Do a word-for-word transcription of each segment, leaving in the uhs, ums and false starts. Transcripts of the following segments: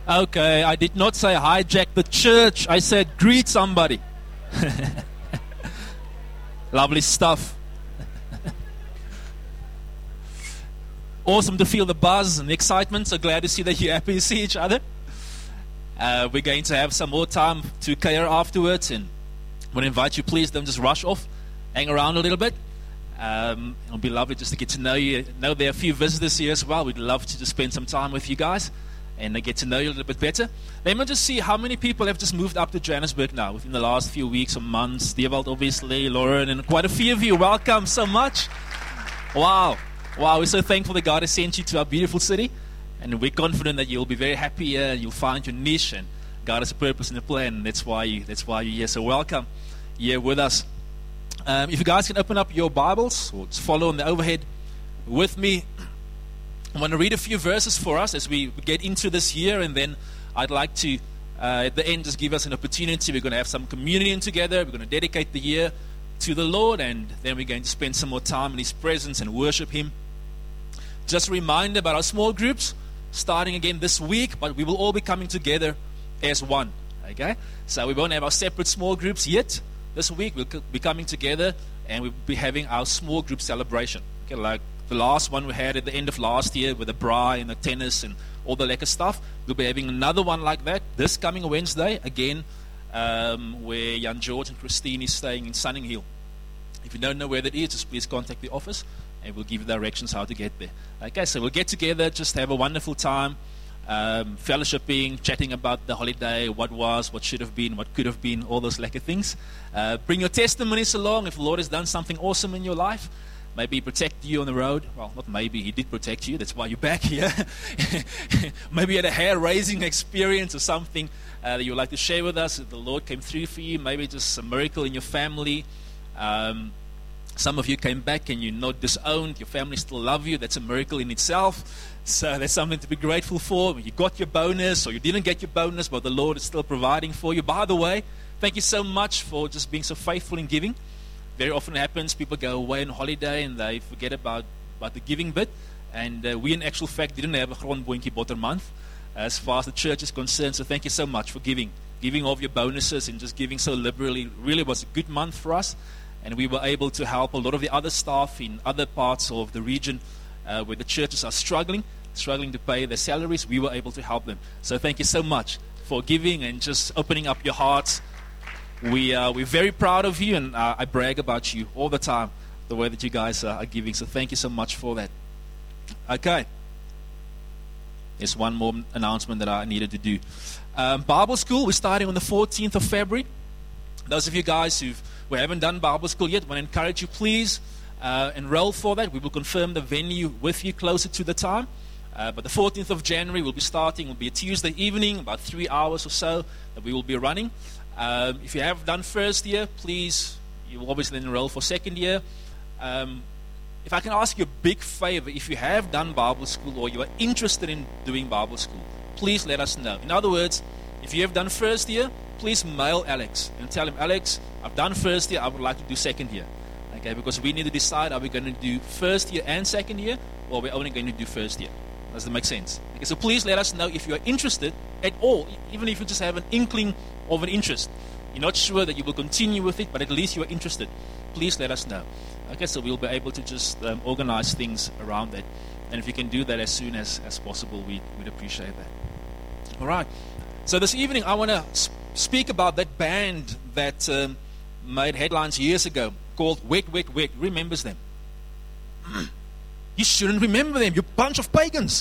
Okay, I did not say hijack the church. I said greet somebody. Lovely stuff. Awesome to feel the buzz and the excitement. So glad to see that you're happy to see each other. Uh, we're going to have some more time to care afterwards, and I want to invite you, please don't just rush off. Hang around a little bit. Um, it'll be lovely just to get to know you. I know there are a few visitors here as well. We'd love to just spend some time with you guys and get to know you a little bit better. Let me just see how many people have just moved up to Johannesburg now within the last few weeks or months. Dewald, obviously, Lauren, and quite a few of you. Welcome so much. Wow. Wow, we're so thankful that God has sent you to our beautiful city. And we're confident that you'll be very happy here. You'll find your niche, and God has a purpose and a plan. And that's why, you, that's why you're here. So welcome here with us. Um, if you guys can open up your Bibles or just follow on the overhead with me. I want to read a few verses for us as we get into this year, and then I'd like to, uh, at the end, just give us an opportunity. We're going to have some communion together. We're going to dedicate the year to the Lord, and then we're going to spend some more time in His presence and worship Him. Just a reminder about our small groups, starting again this week, but we will all be coming together as one. Okay? So we won't have our separate small groups yet. This week we'll be coming together, and we'll be having our small group celebration. Okay, like the last one we had at the end of last year with the braai and the tennis and all the lekker stuff. We'll be having another one like that this coming Wednesday, again, um, where Jan George and Christine is staying in Sunninghill. If you don't know where that is, just please contact the office, and we'll give you directions how to get there. Okay, so we'll get together, just have a wonderful time, um, fellowshipping, chatting about the holiday, what was, what should have been, what could have been, all those lekker things. Uh, bring your testimonies along if the Lord has done something awesome in your life. Maybe He protected you on the road. Well, not maybe, He did protect you. That's why you're back here. Maybe you had a hair-raising experience or something uh, that you would like to share with us. That the Lord came through for you. Maybe just a miracle in your family. Um, some of you came back and you're not disowned. Your family still love you. That's a miracle in itself. So that's something to be grateful for. You got your bonus or you didn't get your bonus, but the Lord is still providing for you. By the way, thank you so much for just being so faithful in giving. Very often it happens, people go away on holiday and they forget about, about the giving bit. And uh, we in actual fact didn't have a grondboontjie botter month as far as the church is concerned. So thank you so much for giving. Giving all of your bonuses and just giving so liberally. Really was a good month for us. And we were able to help a lot of the other staff in other parts of the region uh, where the churches are struggling, struggling to pay their salaries. We were able to help them. So thank you so much for giving and just opening up your hearts. We, uh, we're very proud of you, and uh, I brag about you all the time, the way that you guys uh, are giving. So thank you so much for that. Okay. There's one more announcement that I needed to do. Um, Bible school, we're starting on the fourteenth of February. Those of you guys who've, who haven't done Bible school yet, I want to encourage you, please uh, enroll for that. We will confirm the venue with you closer to the time. Uh, but the fourteenth of January we'll be starting. It will be a Tuesday evening, about three hours or so that we will be running. Um, if you have done first year, please, you will obviously then enroll for second year. Um, if I can ask you a big favor, if you have done Bible school or you are interested in doing Bible school, please let us know. In other words, if you have done first year, please mail Alex and tell him, Alex, I've done first year, I would like to do second year. Okay, because we need to decide, are we going to do first year and second year, or are we only going to do first year? Does that make sense? Okay, so please let us know if you are interested at all, even if you just have an inkling of an interest. You're not sure that you will continue with it, but at least you are interested. Please let us know. Okay, so we'll be able to just um, organize things around that. And if you can do that as soon as, as possible, we, we'd appreciate that. All right. So this evening, I want to sp- speak about that band that um, made headlines years ago called Wet, Wet, Wet. Who remembers them? You shouldn't remember them. You're a bunch of pagans.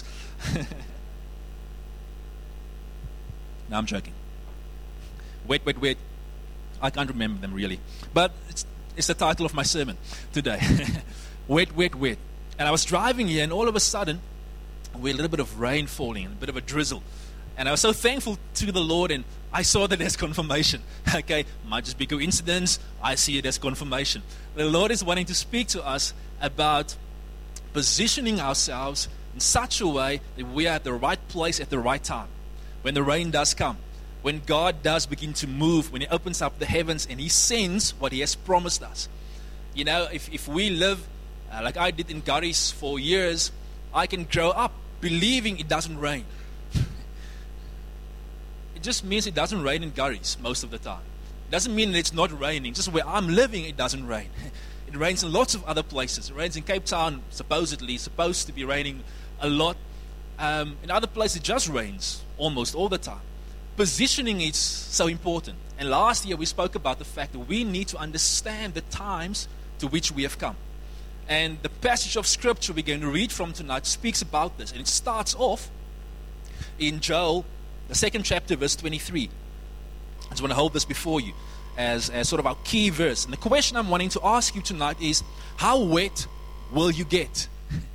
No, I'm joking. Wet, Wet, Wet. I can't remember them really. But it's, it's the title of my sermon today. Wet, Wet, Wet. And I was driving here, and all of a sudden, we had a little bit of rain falling, a bit of a drizzle. And I was so thankful to the Lord, and I saw that as confirmation. Okay, might just be coincidence. I see it as confirmation. The Lord is wanting to speak to us about positioning ourselves in such a way that we are at the right place at the right time. When the rain does come, when God does begin to move, when He opens up the heavens and He sends what He has promised us. You know, if, if we live uh, like I did in Garis for years, I can grow up believing it doesn't rain. just means it doesn't rain in Gurries most of the time. It doesn't mean that it's not raining. Just where I'm living, it doesn't rain. It rains in lots of other places. It rains in Cape Town, supposedly, supposed to be raining a lot. Um, in other places, it just rains almost all the time. Positioning is so important. And last year, we spoke about the fact that we need to understand the times to which we have come. And the passage of Scripture we're going to read from tonight speaks about this. And it starts off in Joel, the second chapter, verse twenty-three. I just want to hold this before you as, as sort of our key verse. And the question I'm wanting to ask you tonight is, how wet will you get?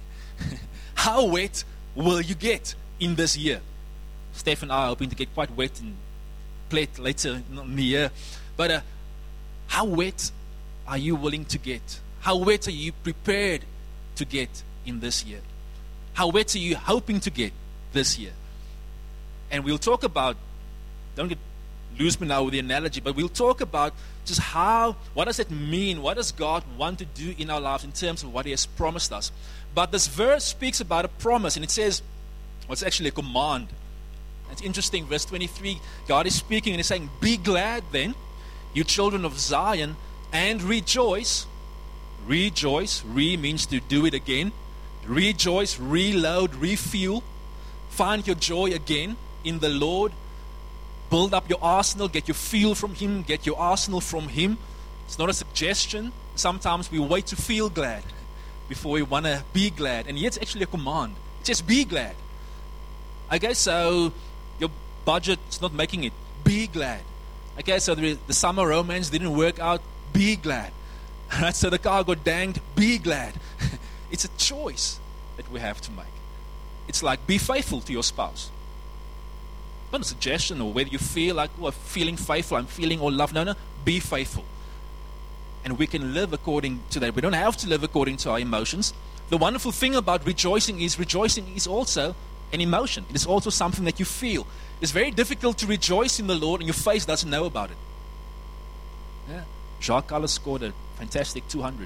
How wet will you get in this year? Steph and I are hoping to get quite wet and play later in the year. But uh, how wet are you willing to get? How wet are you prepared to get in this year? How wet are you hoping to get this year? And we'll talk about, don't get lose me now with the analogy, but we'll talk about just how, what does it mean? What does God want to do in our lives in terms of what He has promised us? But this verse speaks about a promise, and it says, well, it's actually a command. It's interesting, verse twenty-three, God is speaking and He's saying, be glad then, you children of Zion, and rejoice. Rejoice, re means to do it again. Rejoice, reload, refuel. Find your joy again in the Lord. Build up your arsenal, get your fuel from Him, get your arsenal from Him. It's not a suggestion. Sometimes we wait to feel glad before we want to be glad. And yet it's actually a command. It says be glad. Okay, so your budget's not making it. Be glad. Okay, so the, the summer romance didn't work out. Be glad. Right, so the car got danged. Be glad. It's a choice that we have to make. It's like be faithful to your spouse. Not a suggestion or whether you feel like, oh, I'm feeling faithful, I'm feeling all love. No, no, be faithful. And we can live according to that. We don't have to live according to our emotions. The wonderful thing about rejoicing is rejoicing is also an emotion. It is also something that you feel. It's very difficult to rejoice in the Lord and your face doesn't know about it. Yeah. Jacques Callis scored a fantastic two hundred.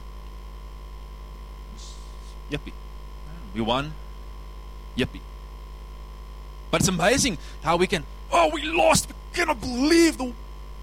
Yippee. We won. Yippee. But it's amazing how we can, oh, we lost. We cannot believe the...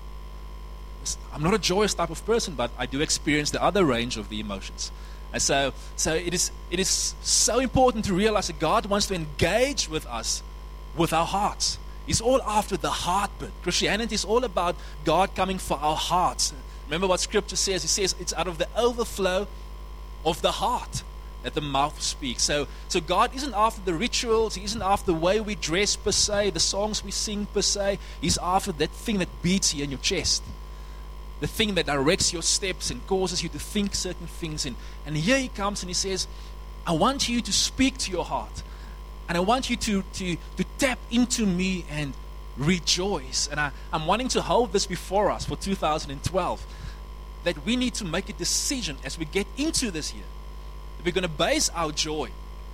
I'm not a joyous type of person, but I do experience the other range of the emotions. And so, so it is it is so important to realize that God wants to engage with us with our hearts. He's all after the heart bit. Christianity is all about God coming for our hearts. Remember what Scripture says? It says it's out of the overflow of the heart that the mouth speaks. So, so God isn't after the rituals. He isn't after the way we dress per se, the songs we sing per se. He's after that thing that beats here in your chest. The thing that directs your steps and causes you to think certain things. And, and here He comes and He says, I want you to speak to your heart. And I want you to, to, to tap into me and rejoice. And I, I'm wanting to hold this before us for two thousand twelve. That we need to make a decision as we get into this year. That we're going to base our joy,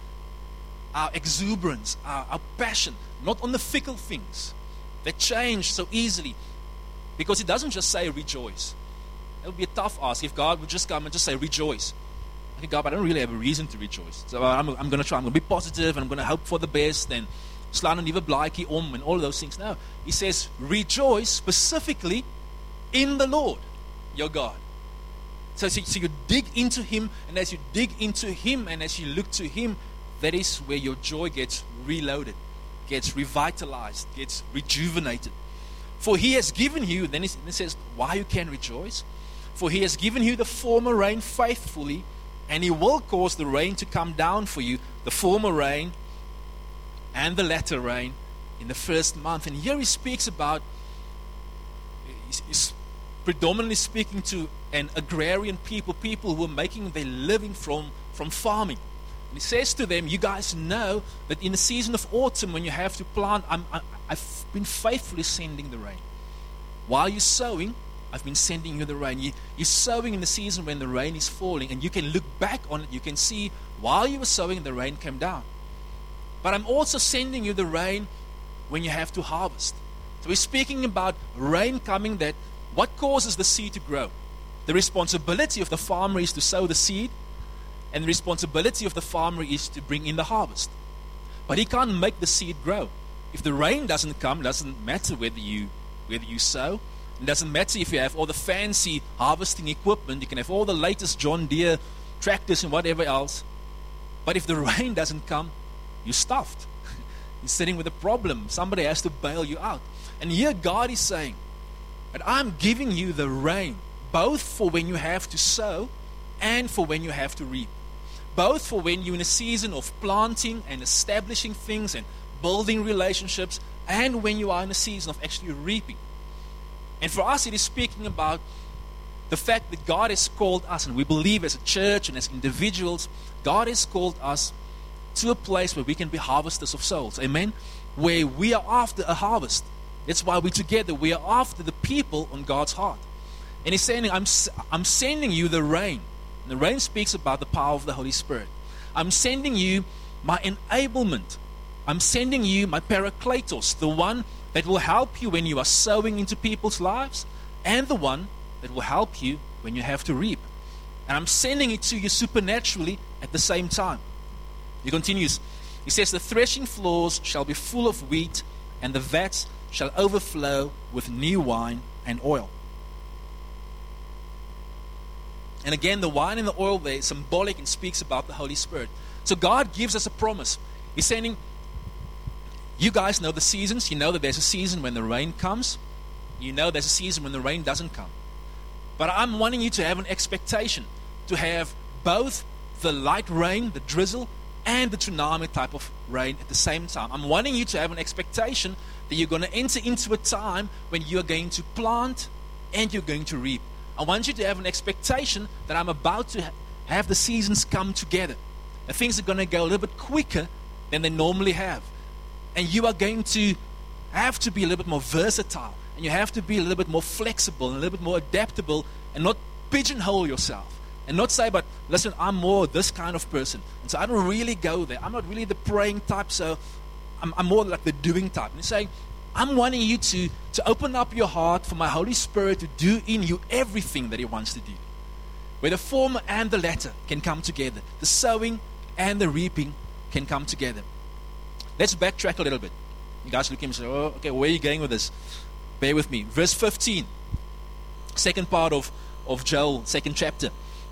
our exuberance, our, our passion, not on the fickle things that change so easily. Because it doesn't just say rejoice. It would be a tough ask if God would just come and just say rejoice. Okay, God, but I don't really have a reason to rejoice. So I'm, I'm going to try. I'm going to be positive and I'm going to hope for the best and slaan nuwe blaadjie om and all of those things. No, He says rejoice specifically in the Lord, your God. So, so, so you dig into Him, and as you dig into Him and as you look to Him, that is where your joy gets reloaded, gets revitalized, gets rejuvenated. For He has given you, then it says, why you can rejoice? For He has given you the former rain faithfully, and He will cause the rain to come down for you, the former rain and the latter rain in the first month. And here He speaks about, he's, he's predominantly speaking to an agrarian people, people who are making their living from, from farming. And He says to them, you guys know that in the season of autumn when you have to plant, I'm, I, I've been faithfully sending the rain. While you're sowing, I've been sending you the rain. You, you're sowing in the season when the rain is falling, and you can look back on it. You can see while you were sowing, the rain came down. But I'm also sending you the rain when you have to harvest. So we're speaking about rain coming, that what causes the seed to grow? The responsibility of the farmer is to sow the seed, and the responsibility of the farmer is to bring in the harvest. But he can't make the seed grow. if the rain doesn't come, it doesn't matter whether you whether you sow. It doesn't matter if you have all the fancy harvesting equipment. You can have all the latest John Deere tractors and whatever else. But if the rain doesn't come, you're stuffed. You're sitting with a problem. Somebody has to bail you out. And here God is saying that I'm giving you the rain, both for when you have to sow and for when you have to reap. Both for when you're in a season of planting and establishing things and building relationships, and when you are in a season of actually reaping. And for us, it is speaking about the fact that God has called us, and we believe as a church and as individuals, God has called us to a place where we can be harvesters of souls. Amen? Where we are after a harvest. That's why we're together. We are after the people on God's heart. And He's saying, I'm, I'm sending you the rain. And the rain speaks about the power of the Holy Spirit. I'm sending you my enablement. I'm sending you my parakletos, the one that will help you when you are sowing into people's lives, and the one that will help you when you have to reap. And I'm sending it to you supernaturally at the same time. He continues. He says, the threshing floors shall be full of wheat, and the vats shall overflow with new wine and oil. And again, the wine and the oil there is symbolic and speaks about the Holy Spirit. So God gives us a promise. He's saying, you guys know the seasons. You know that there's a season when the rain comes. You know there's a season when the rain doesn't come. But I'm wanting you to have an expectation to have both the light rain, the drizzle, and the tsunami type of rain at the same time. I'm wanting you to have an expectation that you're going to enter into a time when you're going to plant and you're going to reap. I want you to have an expectation that I'm about to ha- have the seasons come together. And things are going to go a little bit quicker than they normally have. And you are going to have to be a little bit more versatile. And you have to be a little bit more flexible and a little bit more adaptable and not pigeonhole yourself. And not say, but listen, I'm more this kind of person. And so I don't really go there. I'm not really the praying type, so I'm, I'm more like the doing type. And say, I'm wanting you to, to open up your heart for my Holy Spirit to do in you everything that He wants to do. Where the former and the latter can come together. The sowing and the reaping can come together. Let's backtrack a little bit. You guys look at me and say, oh, okay, where are you going with this? Bear with me. Verse fifteen. Second part of, of Joel, second chapter.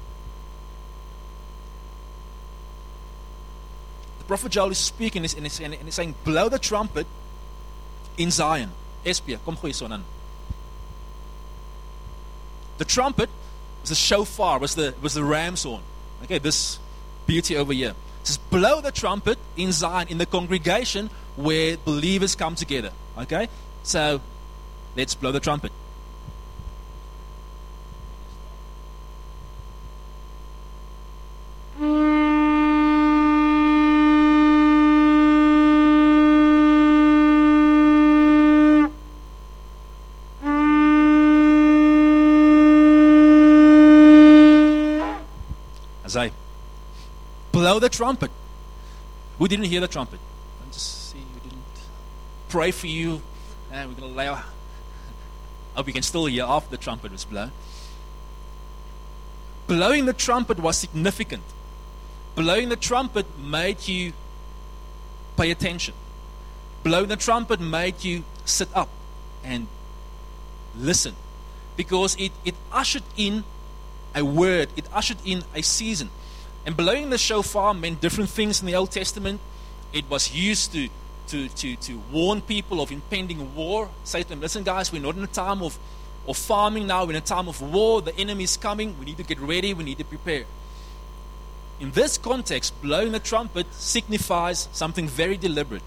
The prophet Joel is speaking and he's, and he's saying, blow the trumpet in Zion. Espia, kom gooi son aan. The trumpet was the shofar, was the was the ram's horn. Okay, this beauty over here. It says, blow the trumpet in Zion, in the congregation where believers come together. Okay? So, let's blow the trumpet. As I blow the trumpet. Who didn't hear the trumpet? I just see who didn't. Pray for you. And we're going to lay our... I hope you can still hear after the trumpet was blown. Blowing the trumpet was significant. Blowing the trumpet made you pay attention. Blowing the trumpet made you sit up and listen. Because it, it ushered in a word. It ushered in a season. And blowing the shofar meant different things in the Old Testament. It was used to To, to, to warn people of impending war. Say to them, listen guys, we're not in a time of, of farming now, we're in a time of war, the enemy is coming, we need to get ready, we need to prepare. In this context, blowing the trumpet signifies something very deliberate.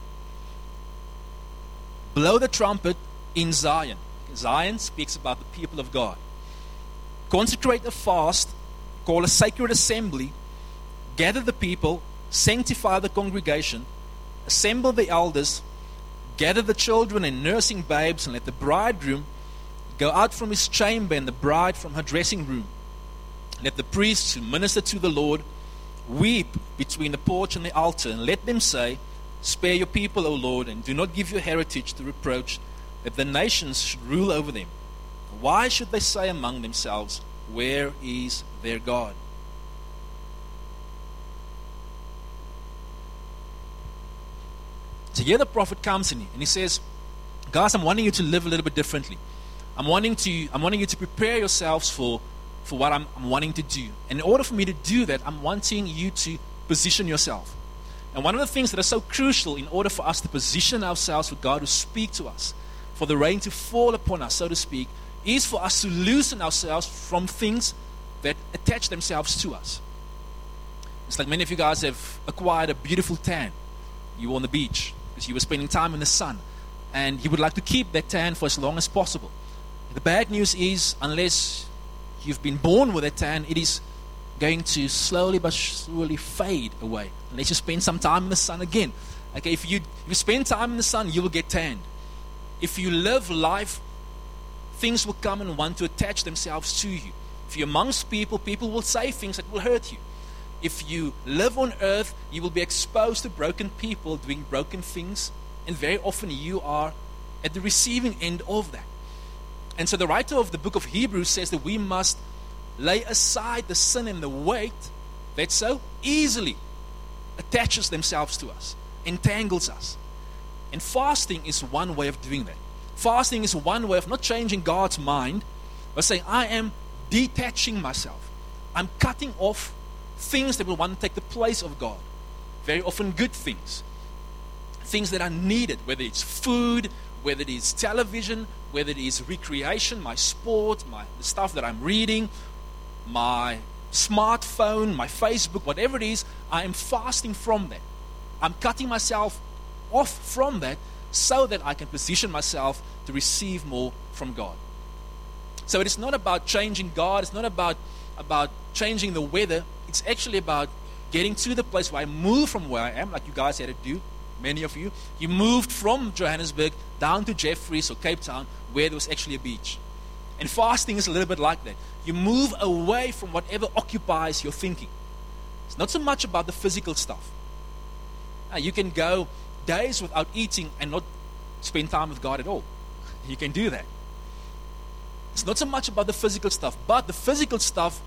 Blow the trumpet in Zion. Zion speaks about the people of God. Consecrate a fast, call a sacred assembly, gather the people, sanctify the congregation, assemble the elders, gather the children and nursing babes, and let the bridegroom go out from his chamber and the bride from her dressing room. Let the priests who minister to the Lord weep between the porch and the altar, and let them say, spare your people, O Lord, and do not give your heritage to reproach, that the nations should rule over them. Why should they say among themselves, where is their God? So here the prophet comes in and he says, guys, I'm wanting you to live a little bit differently. I'm wanting to, I'm wanting you to prepare yourselves for, for what I'm, I'm wanting to do. And in order for me to do that, I'm wanting you to position yourself. And one of the things that are so crucial in order for us to position ourselves for God to speak to us, for the rain to fall upon us, so to speak, is for us to loosen ourselves from things that attach themselves to us. It's like many of you guys have acquired a beautiful tan. You were on the beach because you were spending time in the sun, and you would like to keep that tan for as long as possible. The bad news is, unless you've been born with a tan, it is going to slowly but surely fade away unless you spend some time in the sun again. Okay, if you, if you spend time in the sun, you will get tanned. If you live life, things will come and want to attach themselves to you. If you're amongst people, people will say things that will hurt you. If you live on earth, you will be exposed to broken people doing broken things, and very often you are at the receiving end of that. And so the writer of the book of Hebrews says that we must lay aside the sin and the weight that so easily attaches themselves to us, entangles us. And fasting is one way of doing that. Fasting is one way of not changing God's mind, but saying, I am detaching myself. I'm cutting off things that will want to take the place of God. Very often good things. Things that are needed, whether it's food, whether it is television, whether it is recreation, my sport, my the stuff that I'm reading, my smartphone, my Facebook, whatever it is, I am fasting from that. I'm cutting myself off from that so that I can position myself to receive more from God. So it is not about changing God, it's not about, about changing the weather, it's actually about getting to the place where I move from where I am, like you guys had to do, many of you. You moved from Johannesburg down to Jeffreys or Cape Town where there was actually a beach. And fasting is a little bit like that. You move away from whatever occupies your thinking. It's not so much about the physical stuff. Uh, you can go days without eating and not spend time with God at all. You can do that. It's not so much about the physical stuff, but the physical stuff,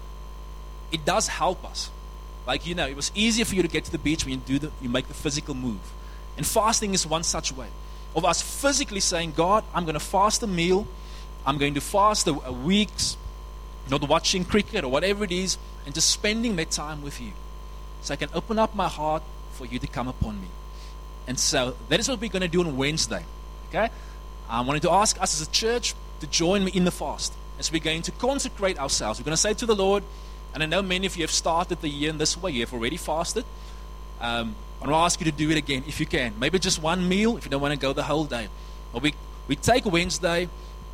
it does help us. Like, you know, it was easier for you to get to the beach when you do the, you make the physical move. And fasting is one such way of us physically saying, God, I'm going to fast a meal. I'm going to fast a, a week's, not watching cricket or whatever it is, and just spending that time with you. So I can open up my heart for you to come upon me. And so that is what we're going to do on Wednesday. Okay? I wanted to ask us as a church to join me in the fast. As we're going to consecrate ourselves. We're going to say to the Lord, and I know many of you have started the year in this way. You have already fasted. Um, I want to ask you to do it again if you can. Maybe just one meal if you don't want to go the whole day. But we, we take Wednesday.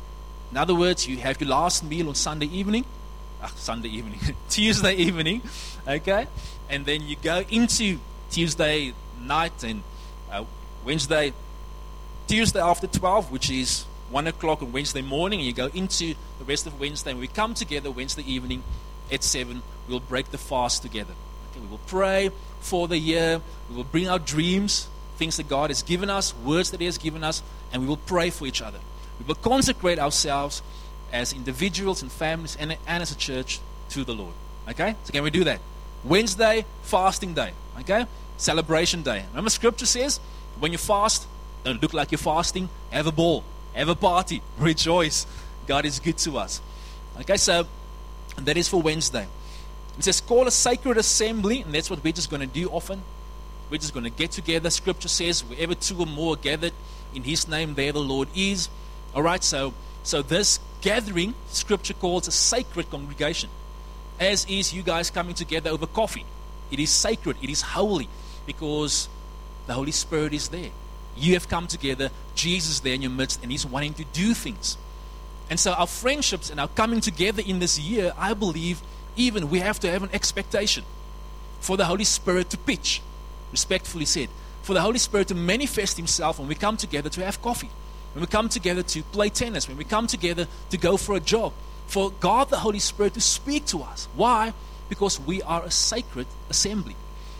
In other words, you have your last meal on Sunday evening. Ah, Sunday evening. Tuesday evening. Okay? And then you go into Tuesday night and uh, Wednesday, Tuesday after twelve, which is one o'clock on Wednesday morning. And you go into the rest of Wednesday. And we come together Wednesday evening at seven. We'll break the fast together. Okay? We will pray for the year. We will bring our dreams, things that God has given us, words that He has given us, and we will pray for each other. We will consecrate ourselves as individuals and families and, and as a church to the Lord. Okay? So can we do that? Wednesday, fasting day. Okay? Celebration day. Remember Scripture says, when you fast, don't look like you're fasting. Have a ball. Have a party. Rejoice. God is good to us. Okay? So that is for Wednesday. It says, call a sacred assembly, and that's what we're just going to do often. We're just going to get together. Scripture says, wherever two or more are gathered in His name, there the Lord is. All right, so so this gathering, Scripture calls a sacred congregation. As is you guys coming together over coffee. It is sacred, it is holy, because the Holy Spirit is there. You have come together, Jesus is there in your midst, and He's wanting to do things. And so our friendships and our coming together in this year, I believe, even we have to have an expectation for the Holy Spirit to pitch, respectfully said, for the Holy Spirit to manifest Himself when we come together to have coffee, when we come together to play tennis, when we come together to go for a jog, for God the Holy Spirit to speak to us. Why? Because we are a sacred assembly.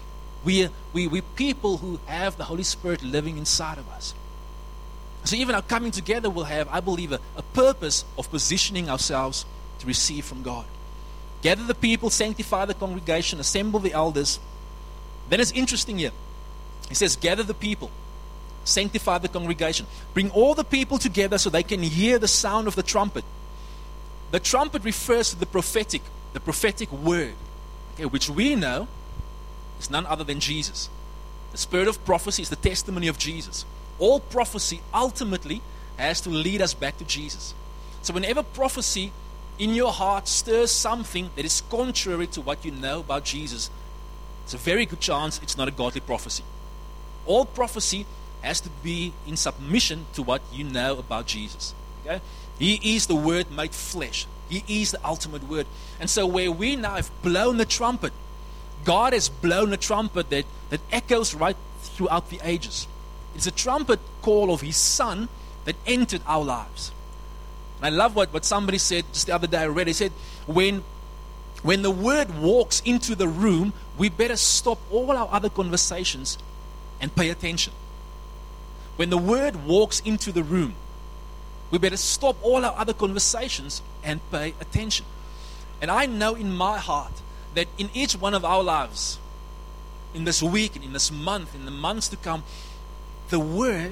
We we we people who have the Holy Spirit living inside of us. So even our coming together will have, I believe, a, a purpose of positioning ourselves to receive from God. Gather the people, sanctify the congregation, assemble the elders. Then it's interesting here. He says, gather the people. sanctify the congregation. Bring all the people together so they can hear the sound of the trumpet. The trumpet refers to the prophetic, the prophetic word, okay, which we know is none other than Jesus. The spirit of prophecy is the testimony of Jesus. All prophecy ultimately has to lead us back to Jesus. So whenever prophecy in your heart stirs something that is contrary to what you know about Jesus, it's a very good chance it's not a godly prophecy. All prophecy has to be in submission to what you know about Jesus. Okay? He is the Word made flesh. He is the ultimate Word. And so where we now have blown the trumpet, God has blown a trumpet that, that echoes right throughout the ages. It's a trumpet call of His Son that entered our lives. And I love what, what somebody said just the other day I read. He said, when, when the Word walks into the room, we better stop all our other conversations and pay attention. When the Word walks into the room, we better stop all our other conversations and pay attention. And I know in my heart that in each one of our lives, in this week and in this month, in the months to come, the Word,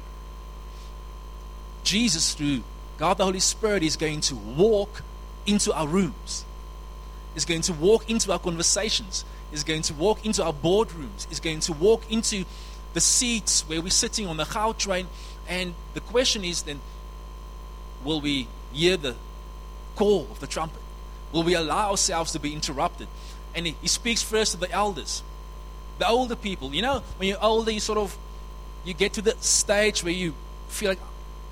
Jesus through God the Holy Spirit is going to walk into our rooms, is going to walk into our conversations, is going to walk into our boardrooms, is going to walk into the seats where we're sitting on the Gau train. And the question is then, will we hear the call of the trumpet? Will we allow ourselves to be interrupted? And he, he speaks first to the elders, the older people. You know, when you're older, you sort of, you get to the stage where you feel like,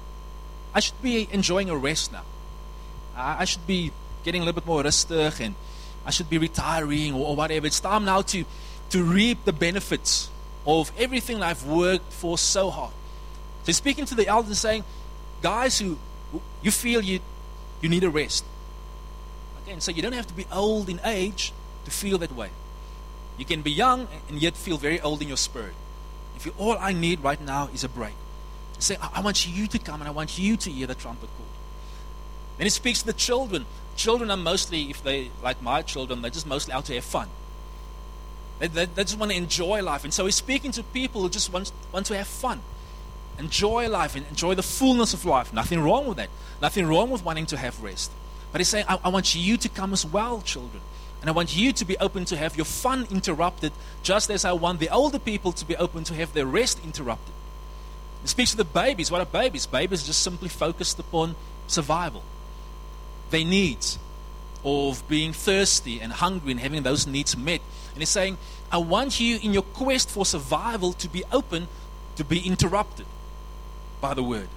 I should be enjoying a rest now. I, I should be getting a little bit more rustig, and I should be retiring or, or whatever. It's time now to, to reap the benefits of everything I've worked for so hard. So he's speaking to the elders and saying, guys who, who you feel you, you need a rest. Okay, and so you don't have to be old in age to feel that way. You can be young and yet feel very old in your spirit. If you, all I need right now is a break. Say, I, I want you to come and I want you to hear the trumpet call. Then he speaks to the children. Children are mostly, if they, like my children, they're just mostly out to have fun. They, they, they just want to enjoy life. And so he's speaking to people who just want, want to have fun. Enjoy life and enjoy the fullness of life. Nothing wrong with that. Nothing wrong with wanting to have rest. But he's saying, I, I want you to come as well, children. And I want you to be open to have your fun interrupted, just as I want the older people to be open to have their rest interrupted. He speaks to the babies. What are babies? Babies are just simply focused upon survival. Their needs of being thirsty and hungry and having those needs met. And he's saying, I want you in your quest for survival to be open to be interrupted by the Word.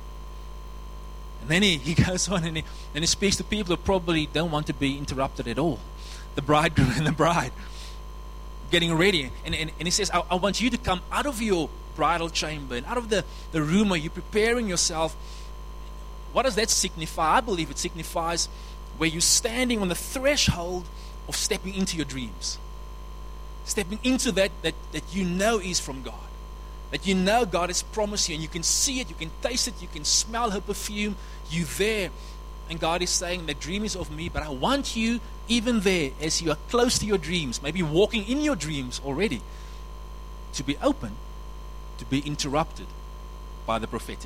And then he, he goes on and he, and he speaks to people who probably don't want to be interrupted at all. The bridegroom and the bride getting ready. And, and, and he says, I, I want you to come out of your bridal chamber and out of the, the room where you're preparing yourself. What does that signify? I believe it signifies where you're standing on the threshold of stepping into your dreams. Stepping into that, that, that you know is from God. That you know God has promised you, and you can see it, you can taste it, you can smell her perfume. You're there. And God is saying, that dream is of me, but I want you even there, as you are close to your dreams, maybe walking in your dreams already, to be open to be interrupted by the prophetic.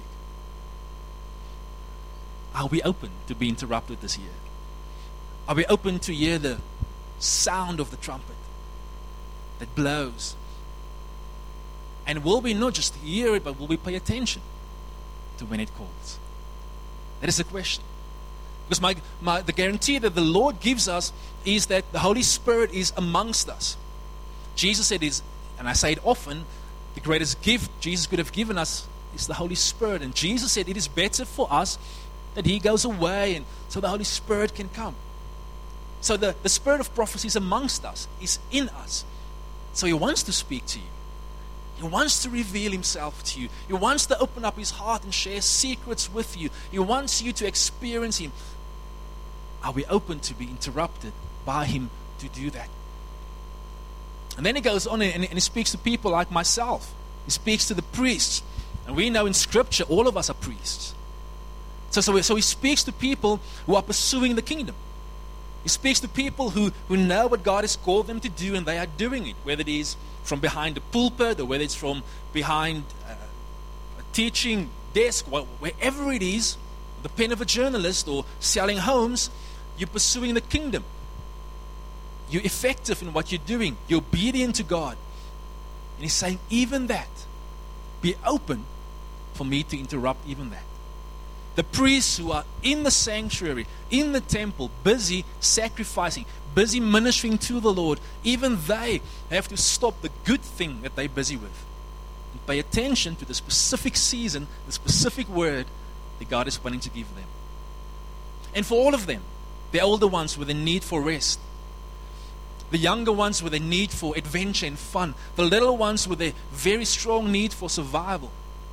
Are we open to be interrupted this year? Are we open to hear the sound of the trumpet that blows? And will we not just hear it, but will we pay attention to when it calls? That is the question. Because my, my, the guarantee that the Lord gives us is that the Holy Spirit is amongst us. Jesus said, is, and I say it often, the greatest gift Jesus could have given us is the Holy Spirit. And Jesus said it is better for us that He goes away and so the Holy Spirit can come. So the, the spirit of prophecy is amongst us, is in us. So He wants to speak to you. He wants to reveal Himself to you. He wants to open up His heart and share secrets with you. He wants you to experience Him. Are we open to be interrupted by Him to do that? And then He goes on and, and He speaks to people like myself. He speaks to the priests. And we know in Scripture, all of us are priests. So, so, so He speaks to people who are pursuing the kingdom. He speaks to people who, who know what God has called them to do, and they are doing it, whether it is from behind the pulpit or whether it's from behind uh, teaching desk, wherever it is, the pen of a journalist or selling homes, you're pursuing the kingdom. You're effective in what you're doing. You're obedient to God. And He's saying, even that, be open for me to interrupt even that. The priests who are in the sanctuary, in the temple, busy sacrificing, busy ministering to the Lord, even they have to stop the good thing that they're busy with and pay attention to the specific season, the specific word that God is wanting to give them. And for all of them, the older ones with a need for rest, the younger ones with a need for adventure and fun, the little ones with a very strong need for survival,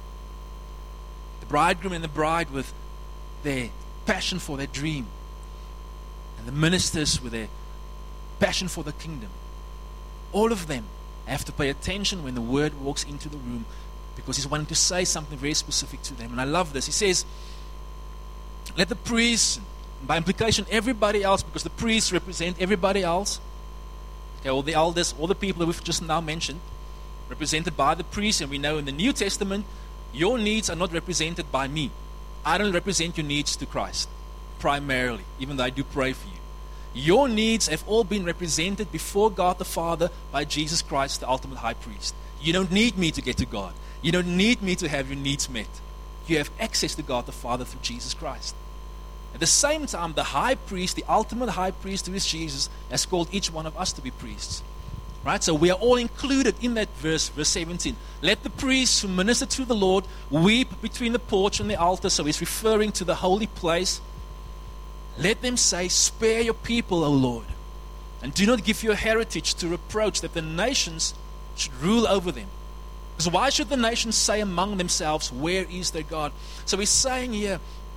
the bridegroom and the bride with their passion for their dream, and the ministers with their passion for the kingdom. All of them have to pay attention when the word walks into the room, because He's wanting to say something very specific to them. And I love this. He says, let the priests, by implication everybody else, because the priests represent everybody else, okay, all the elders, all the people that we've just now mentioned, represented by the priests. And we know in the New Testament, your needs are not represented by me. I don't represent your needs to Christ, primarily, even though I do pray for you. Your needs have all been represented before God the Father by Jesus Christ, the ultimate high priest. You don't need me to get to God. You don't need me to have your needs met. You have access to God the Father through Jesus Christ. At the same time, the high priest, the ultimate high priest who is Jesus, has called each one of us to be priests. Right? So we are all included in that verse, verse seventeen. Let the priests who minister to the Lord weep between the porch and the altar. So He's referring to the holy place. Let them say, spare your people, O Lord, and do not give your heritage to reproach, that the nations should rule over them. Because why should the nations say among themselves, where is their God? So He's saying here,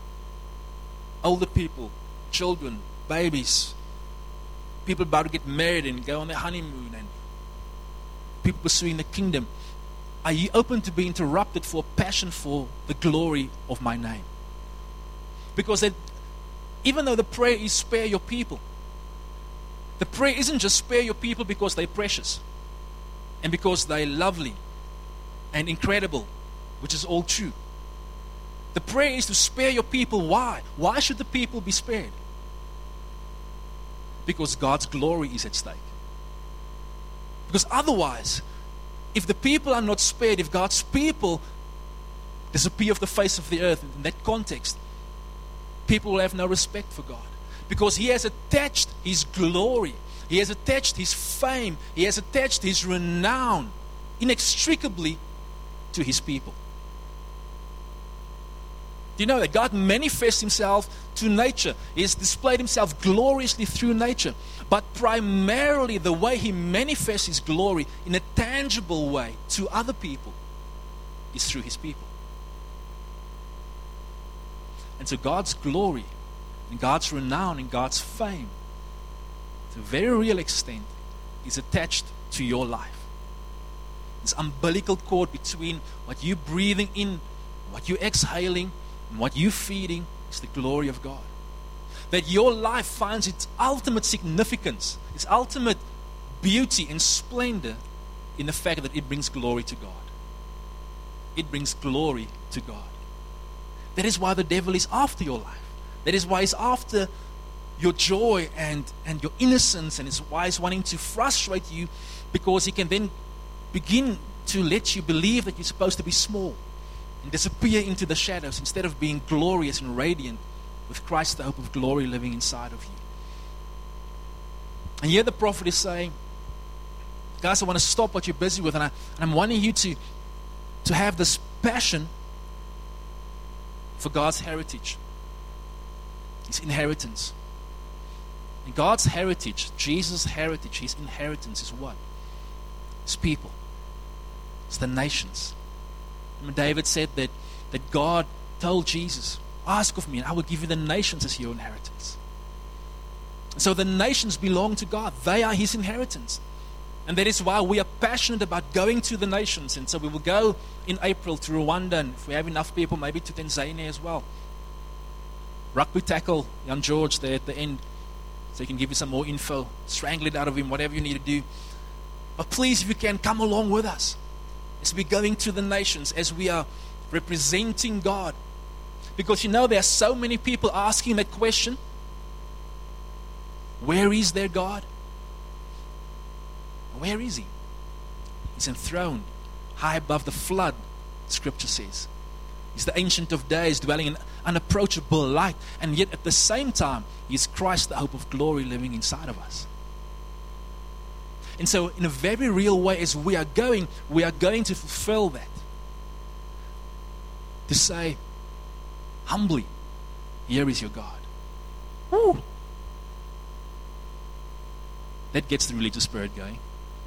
older people, children, babies, people about to get married and go on their honeymoon, and people pursuing the kingdom, are you open to be interrupted for passion for the glory of my name? Because that, even though the prayer is spare your people, the prayer isn't just spare your people because they're precious and because they're lovely and incredible, which is all true. The prayer is to spare your people. Why? Why should the people be spared? Because God's glory is at stake. Because otherwise, if the people are not spared, if God's people disappear off the face of the earth, in that context, people will have no respect for God. Because He has attached His glory, He has attached His fame, He has attached His renown inextricably to His people. Do you know that God manifests Himself to nature? He has displayed Himself gloriously through nature. But primarily the way He manifests His glory in a tangible way to other people is through His people. And so God's glory and God's renown and God's fame, to a very real extent, is attached to your life. This umbilical cord between what you're breathing in, what you're exhaling, and what you're feeding is the glory of God. That your life finds its ultimate significance, its ultimate beauty and splendor in the fact that it brings glory to God. It brings glory to God. That is why the devil is after your life. That is why he's after your joy and, and your innocence, and it's why he's wanting to frustrate you, because he can then begin to let you believe that you're supposed to be small and disappear into the shadows instead of being glorious and radiant with Christ, the hope of glory, living inside of you. And here the prophet is saying, guys, I want to stop what you're busy with, and, I, and I'm wanting you to, to have this passion for God's heritage, His inheritance. And God's heritage, Jesus' heritage, His inheritance is what? His people. It's the nations. Remember David said that, that God told Jesus, ask of me and I will give you the nations as your inheritance. So the nations belong to God. They are His inheritance. And that is why we are passionate about going to the nations. And so we will go in April to Rwanda, and if we have enough people, maybe to Tanzania as well. Rugby tackle, young George there at the end, so he can give you some more info. Strangle it out of him, whatever you need to do. But please, if you can, come along with us as we're going to the nations, as we are representing God. Because you know, there are so many people asking that question. Where is their God? Where is He? He's enthroned high above the flood, Scripture says. He's the Ancient of Days, dwelling in unapproachable light. And yet at the same time, He's Christ, the hope of glory, living inside of us. And so in a very real way, as we are going, we are going to fulfill that. To say, humbly, here is your God. Woo! That gets the religious spirit going.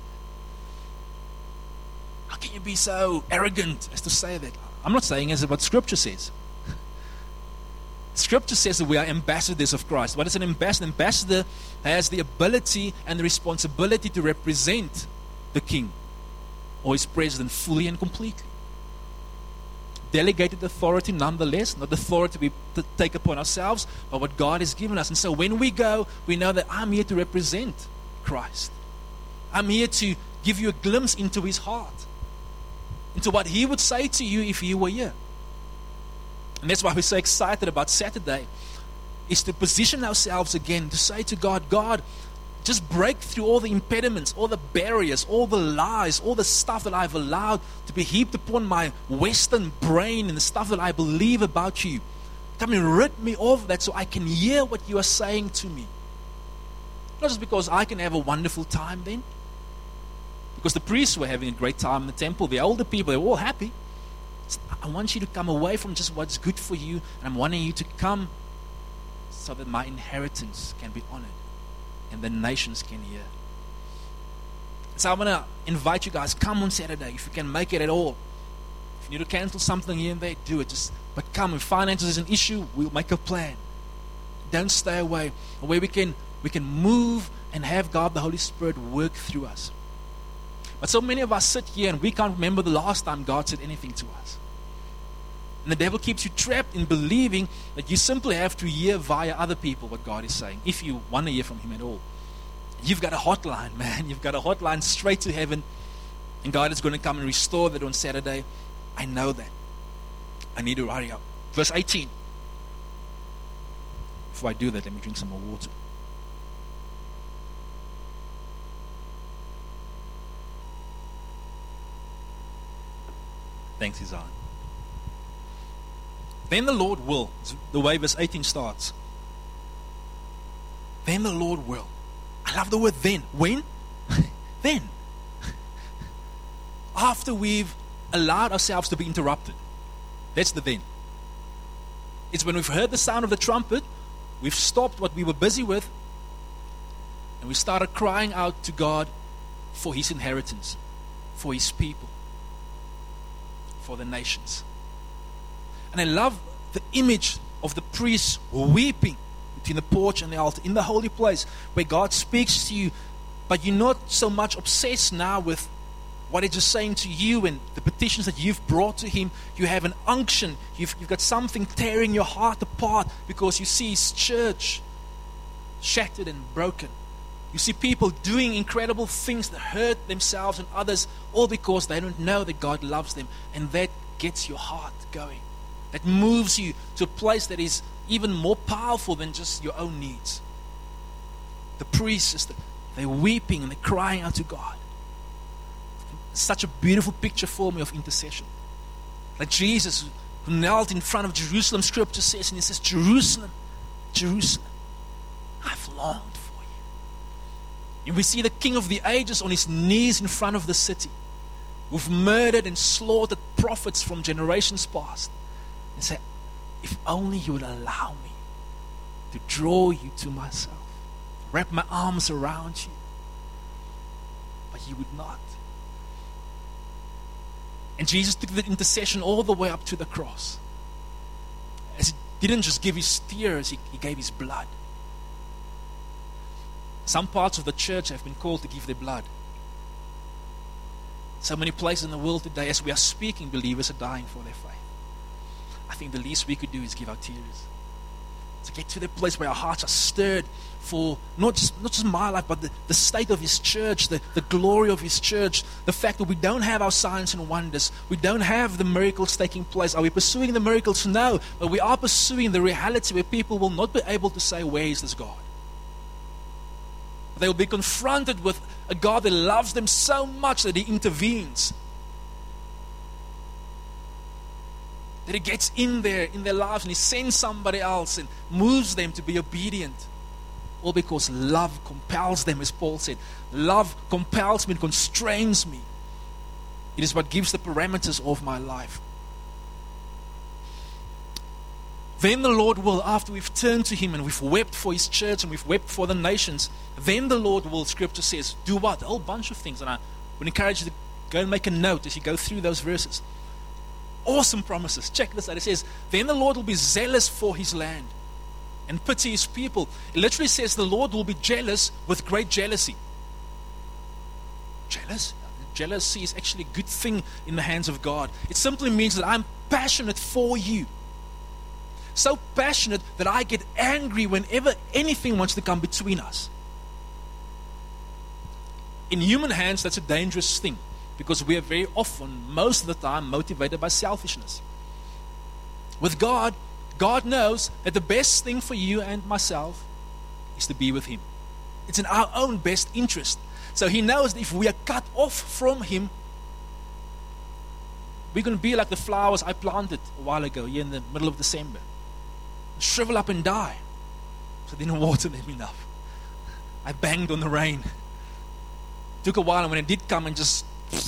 How can you be so arrogant as to say that? I'm not saying as what Scripture says. Scripture says that we are ambassadors of Christ. What is an ambassador? An ambassador has the ability and the responsibility to represent the King or His President fully and completely. Delegated authority nonetheless, not authority we t- take upon ourselves, but what God has given us. And so when we go, we know that I'm here to represent Christ. I'm here to give you a glimpse into His heart, into what He would say to you if He were here. And that's why we're so excited about Saturday, is to position ourselves again, to say to God, God, just break through all the impediments, all the barriers, all the lies, all the stuff that I've allowed to be heaped upon my Western brain and the stuff that I believe about you. Come and rid me of that so I can hear what you are saying to me. Not just because I can have a wonderful time then. Because the priests were having a great time in the temple. The older people, they were all happy. I want you to come away from just what's good for you. And I'm wanting you to come so that my inheritance can be honored. And the nations can hear. So I want to invite you guys, come on Saturday if you can make it at all. If you need to cancel something here and there, do it. Just, but come. If finances is an issue, we'll make a plan. Don't stay away. Where we can, we can move and have God, the Holy Spirit, work through us. But so many of us sit here and we can't remember the last time God said anything to us. And the devil keeps you trapped in believing that you simply have to hear via other people what God is saying, if you want to hear from Him at all. You've got a hotline, man. You've got a hotline straight to heaven. And God is going to come and restore that on Saturday. I know that. I need to hurry up. Verse eighteen. Before I do that, let me drink some more water. Thanks, Isaiah. Then the Lord will. The way verse eighteen starts. Then the Lord will. I love the word then. When? Then. After we've allowed ourselves to be interrupted. That's the then. It's when we've heard the sound of the trumpet, we've stopped what we were busy with, and we started crying out to God for His inheritance, for His people, for the nations. And I love the image of the priests weeping between the porch and the altar in the holy place where God speaks to you, but you're not so much obsessed now with what He's just saying to you and the petitions that you've brought to Him. You have an unction. You've, you've got something tearing your heart apart because you see His church shattered and broken. You see people doing incredible things that hurt themselves and others, all because they don't know that God loves them. And that gets your heart going. That moves you to a place that is even more powerful than just your own needs. The priests, they're weeping and they're crying out to God. It's such a beautiful picture for me of intercession. Like Jesus, who knelt in front of Jerusalem, Scripture says, and He says, Jerusalem, Jerusalem, I've longed for you. And we see the King of the ages on His knees in front of the city, who've murdered and slaughtered prophets from generations past, and say, if only you would allow me to draw you to myself, wrap my arms around you. But you would not. And Jesus took the intercession all the way up to the cross. As He didn't just give His tears, He, he gave His blood. Some parts of the church have been called to give their blood. So many places in the world today, as we are speaking, believers are dying for their faith. I think the least we could do is give our tears. To get to the place where our hearts are stirred for not just not just my life, but the, the state of His church, the, the glory of His church, the fact that we don't have our signs and wonders, we don't have the miracles taking place. Are we pursuing the miracles? No, but we are pursuing the reality where people will not be able to say, where is this God? They will be confronted with a God that loves them so much that He intervenes. That He gets in there, in their lives, and He sends somebody else and moves them to be obedient. All because love compels them, as Paul said. Love compels me and constrains me. It is what gives the parameters of my life. Then the Lord will, after we've turned to Him and we've wept for His church and we've wept for the nations, then the Lord will, Scripture says, do what? A whole bunch of things. And I would encourage you to go and make a note as you go through those verses. Awesome promises. Check this out. It says, then the Lord will be zealous for His land and pity His people. It literally says the Lord will be jealous with great jealousy. Jealous? Jealousy is actually a good thing in the hands of God. It simply means that I'm passionate for you. So passionate that I get angry whenever anything wants to come between us. In human hands, that's a dangerous thing, because we are very often, most of the time, motivated by selfishness. With God, God knows that the best thing for you and myself is to be with Him. It's in our own best interest. So He knows that if we are cut off from Him, we're going to be like the flowers I planted a while ago, here in the middle of December. Shrivel up and die. So I didn't water them enough. I banged on the rain. Took a while, and when it did come, and just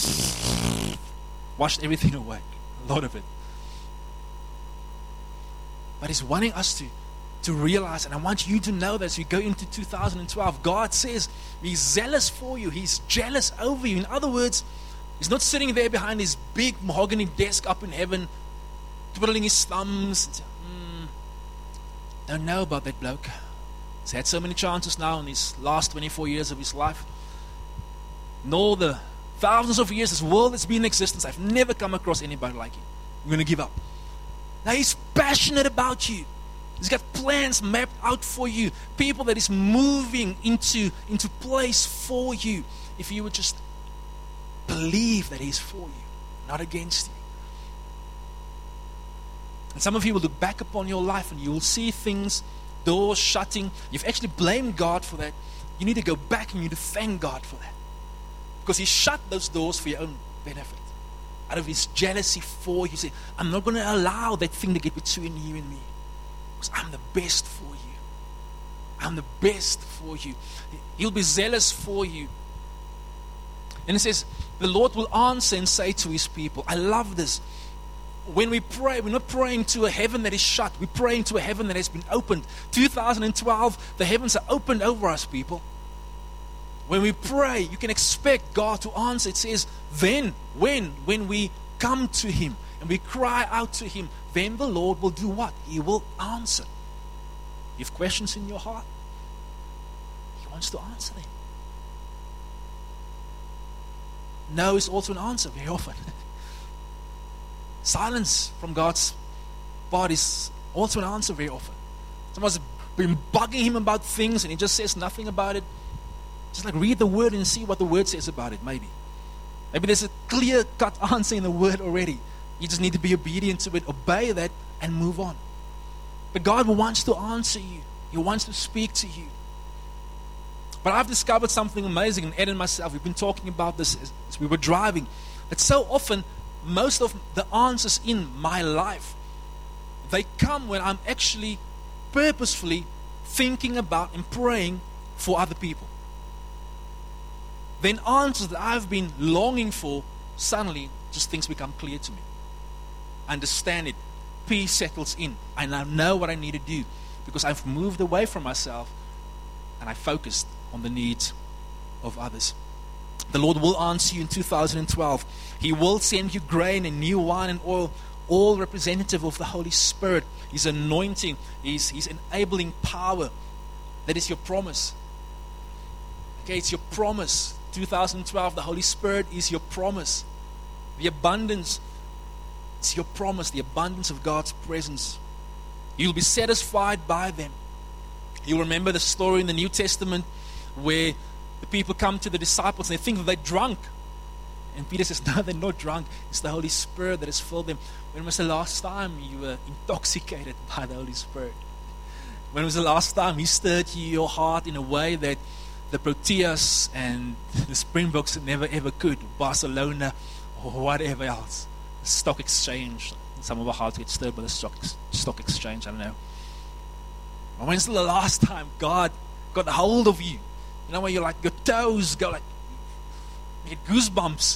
washed everything away. A lot of it. But He's wanting us to, to realize, and I want you to know that as we go into two thousand twelve, God says He's zealous for you. He's jealous over you. In other words, He's not sitting there behind His big mahogany desk up in heaven, twiddling His thumbs. And saying, hmm, don't know about that bloke. He's had so many chances now in his last twenty-four years of his life. In all the thousands of years this world has been in existence, I've never come across anybody like him. I'm going to give up. Now He's passionate about you. He's got plans mapped out for you. People that He's moving into, into place for you. If you would just believe that He's for you, not against you. And some of you will look back upon your life and you will see things, doors shutting. You've actually blamed God for that. You need to go back and you need to thank God for that. Because He shut those doors for your own benefit. Out of His jealousy for you. He said, I'm not going to allow that thing to get between you and me. Because I'm the best for you. I'm the best for you. He'll be zealous for you. And it says, the Lord will answer and say to His people, I love this. When we pray, we're not praying to a heaven that is shut. We're praying to a heaven that has been opened. two thousand twelve, the heavens are opened over us, people. When we pray, you can expect God to answer. It says, then, when, when we come to Him and we cry out to Him, then the Lord will do what? He will answer. You have questions in your heart? He wants to answer them. No is also an answer very often. Silence from God's part is also an answer very often. Someone's been bugging Him about things and He just says nothing about it. Just like read the Word and see what the Word says about it, maybe. Maybe there's a clear-cut answer in the Word already. You just need to be obedient to it, obey that, and move on. But God wants to answer you. He wants to speak to you. But I've discovered something amazing, and Ed and myself, we've been talking about this as, as we were driving, that so often, most of the answers in my life, they come when I'm actually purposefully thinking about and praying for other people. Then answers that I've been longing for, suddenly just things become clear to me. I understand it. Peace settles in. I now know what I need to do because I've moved away from myself and I focused on the needs of others. The Lord will answer you in two thousand twelve. He will send you grain and new wine and oil, all representative of the Holy Spirit. His anointing, His, His enabling power. That is your promise. Okay, it's your promise. two thousand twelve, the Holy Spirit is your promise. The abundance, it's your promise, the abundance of God's presence. You'll be satisfied by them. You remember the story in the New Testament where the people come to the disciples and they think that they're drunk. And Peter says, no, they're not drunk. It's the Holy Spirit that has filled them. When was the last time you were intoxicated by the Holy Spirit? When was the last time He stirred you, your heart in a way that the Proteas and the Springboks never ever could, Barcelona or whatever else, the stock exchange. Some of our hearts get stirred by the stock, stock exchange, I don't know. But when's the last time God got a hold of you? You know, when you're like, your toes go like, you get goosebumps.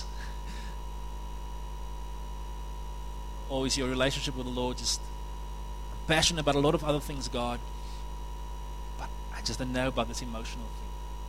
Or is your relationship with the Lord just, I'm passionate about a lot of other things, God, but I just don't know about this emotional thing.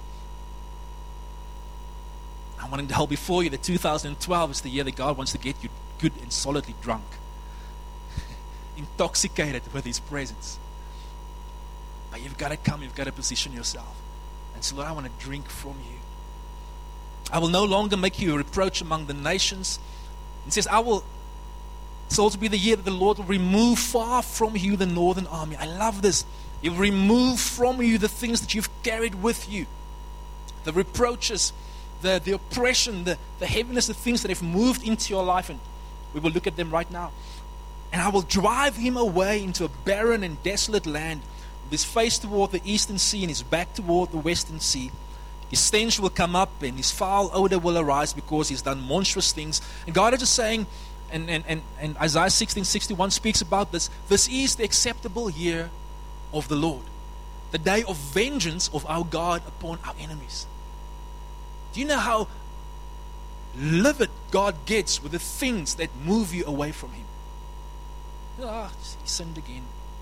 I want to hold before you that two thousand twelve is the year that God wants to get you good and solidly drunk, intoxicated with His presence. But you've got to come, you've got to position yourself. And so, Lord, I want to drink from you. I will no longer make you a reproach among the nations. It says, I will, it's also be the year that the Lord will remove far from you the northern army. I love this. He will remove from you the things that you've carried with you. The reproaches, the, the oppression, the, the heaviness, the things that have moved into your life. And we will look at them right now. And I will drive him away into a barren and desolate land, with his face toward the eastern sea and his back toward the western sea. His stench will come up and his foul odor will arise because he's done monstrous things. And God is just saying, and, and, and, and Isaiah sixteen sixty-one speaks about this, this is the acceptable year of the Lord, the day of vengeance of our God upon our enemies. Do you know how livid God gets with the things that move you away from Him? Ah, he sinned again.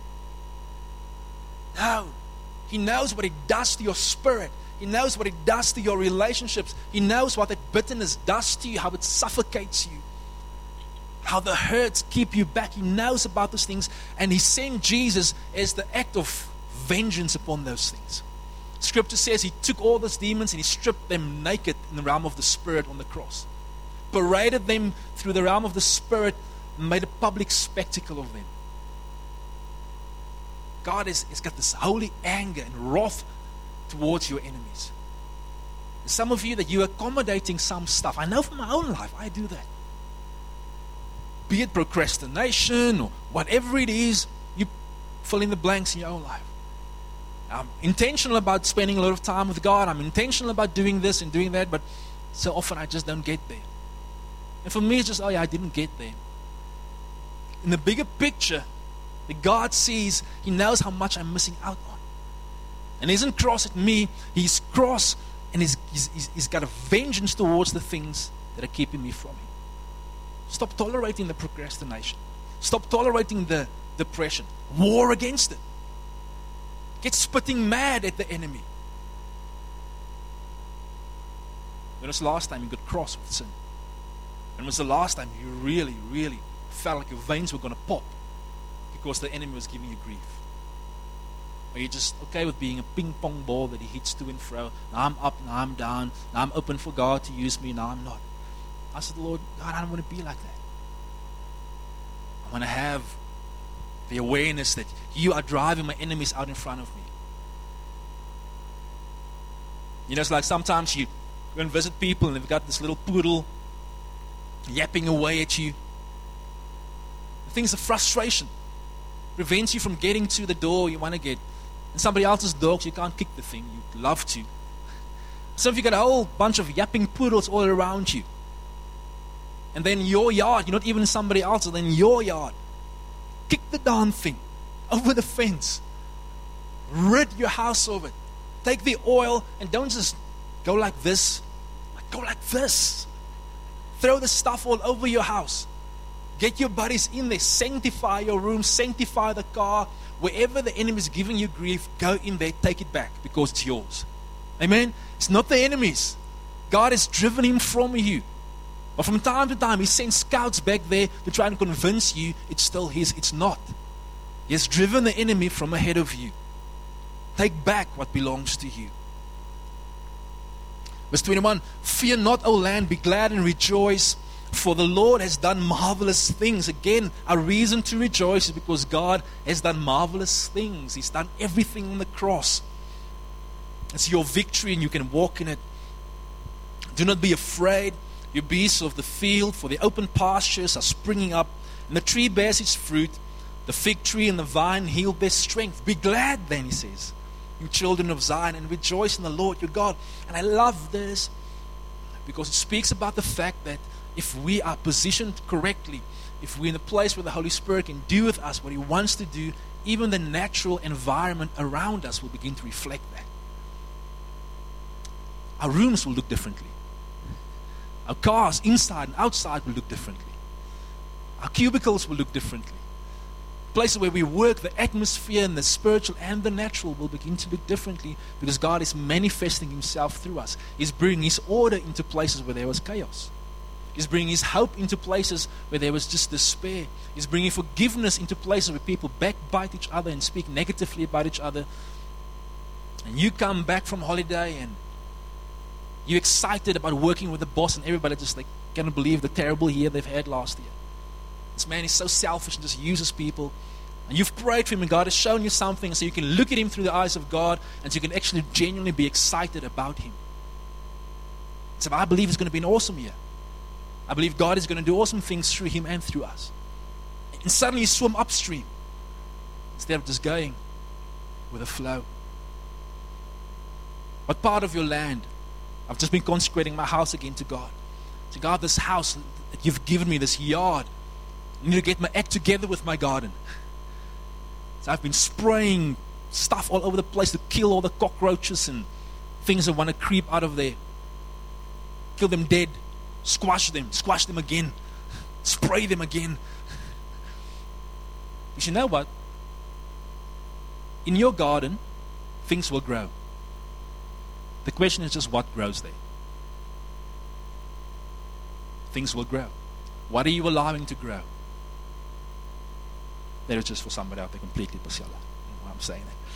No, He knows what it does to your spirit. He knows what it does to your relationships. He knows what that bitterness does to you, how it suffocates you, how the hurts keep you back. He knows about those things, and He sent Jesus as the act of vengeance upon those things. Scripture says He took all those demons and He stripped them naked in the realm of the Spirit on the cross, paraded them through the realm of the Spirit, and made a public spectacle of them. God has, has got this holy anger and wrath towards your enemies. And some of you that you're accommodating some stuff. I know from my own life, I do that. Be it procrastination or whatever it is, you fill in the blanks in your own life. I'm intentional about spending a lot of time with God. I'm intentional about doing this and doing that, but so often I just don't get there. And for me, it's just, oh yeah, I didn't get there. In the bigger picture that God sees, He knows how much I'm missing out on. And He isn't cross at me. He's cross and he's, he's, he's got a vengeance towards the things that are keeping me from Him. Stop tolerating the procrastination. Stop tolerating the depression. War against it. Get spitting mad at the enemy. When was the last time you got cross with sin? When was the last time you really, really felt like your veins were going to pop because the enemy was giving you grief? Are you just okay with being a ping pong ball that he hits to and fro? Now I'm up, now I'm down, now I'm open for God to use me, now I'm not. I said, Lord, God, I don't want to be like that. I want to have the awareness that you are driving my enemies out in front of me. You know, it's like sometimes you go and visit people and they've got this little poodle yapping away at you. The things of frustration prevents you from getting to the door you want to get. And somebody else's dogs, you can't kick the thing. You'd love to. So if you got a whole bunch of yapping poodles all around you, and then your yard, you're not even somebody else's, then your yard, kick the darn thing over the fence. Rid your house of it. Take the oil and don't just go like this. Go like this. Throw the stuff all over your house. Get your buddies in there. Sanctify your room. Sanctify the car. Wherever the enemy is giving you grief, go in there, take it back because it's yours. Amen? It's not the enemy's. God has driven him from you. But from time to time, He sends scouts back there to try and convince you it's still His. It's not. He has driven the enemy from ahead of you. Take back what belongs to you. Verse twenty-one, fear not, O land, be glad and rejoice. For the Lord has done marvelous things. Again, our reason to rejoice is because God has done marvelous things. He's done everything on the cross. It's your victory and you can walk in it. Do not be afraid. You beasts of the field, for the open pastures are springing up, and the tree bears its fruit. The fig tree and the vine yield their strength. Be glad then, he says, you children of Zion, and rejoice in the Lord your God. And I love this because it speaks about the fact that if we are positioned correctly, if we're in a place where the Holy Spirit can do with us what He wants to do, even the natural environment around us will begin to reflect that. Our rooms will look differently. Our cars, inside and outside, will look differently. Our cubicles will look differently. Places where we work, the atmosphere and the spiritual and the natural will begin to look differently because God is manifesting Himself through us. He's bringing His order into places where there was chaos. He's bringing His hope into places where there was just despair. He's bringing forgiveness into places where people backbite each other and speak negatively about each other. And you come back from holiday and you're excited about working with the boss, and everybody just like cannot believe the terrible year they've had last year. This man is so selfish and just uses people. And you've prayed for him and God has shown you something so you can look at him through the eyes of God and so you can actually genuinely be excited about him. So I believe it's going to be an awesome year. I believe God is going to do awesome things through him and through us. And suddenly you swim upstream instead of just going with the flow. What part of your land? I've just been consecrating my house again to God. So God, this house that you've given me, this yard, I need to get my act together with my garden. So I've been spraying stuff all over the place to kill all the cockroaches and things that want to creep out of there. Kill them dead. Squash them. Squash them again. Spray them again. You know what? In your garden, things will grow. The question is just what grows there. Things will grow. What are you allowing to grow? That is just for somebody out there completely Priscilla. You know what I'm saying there.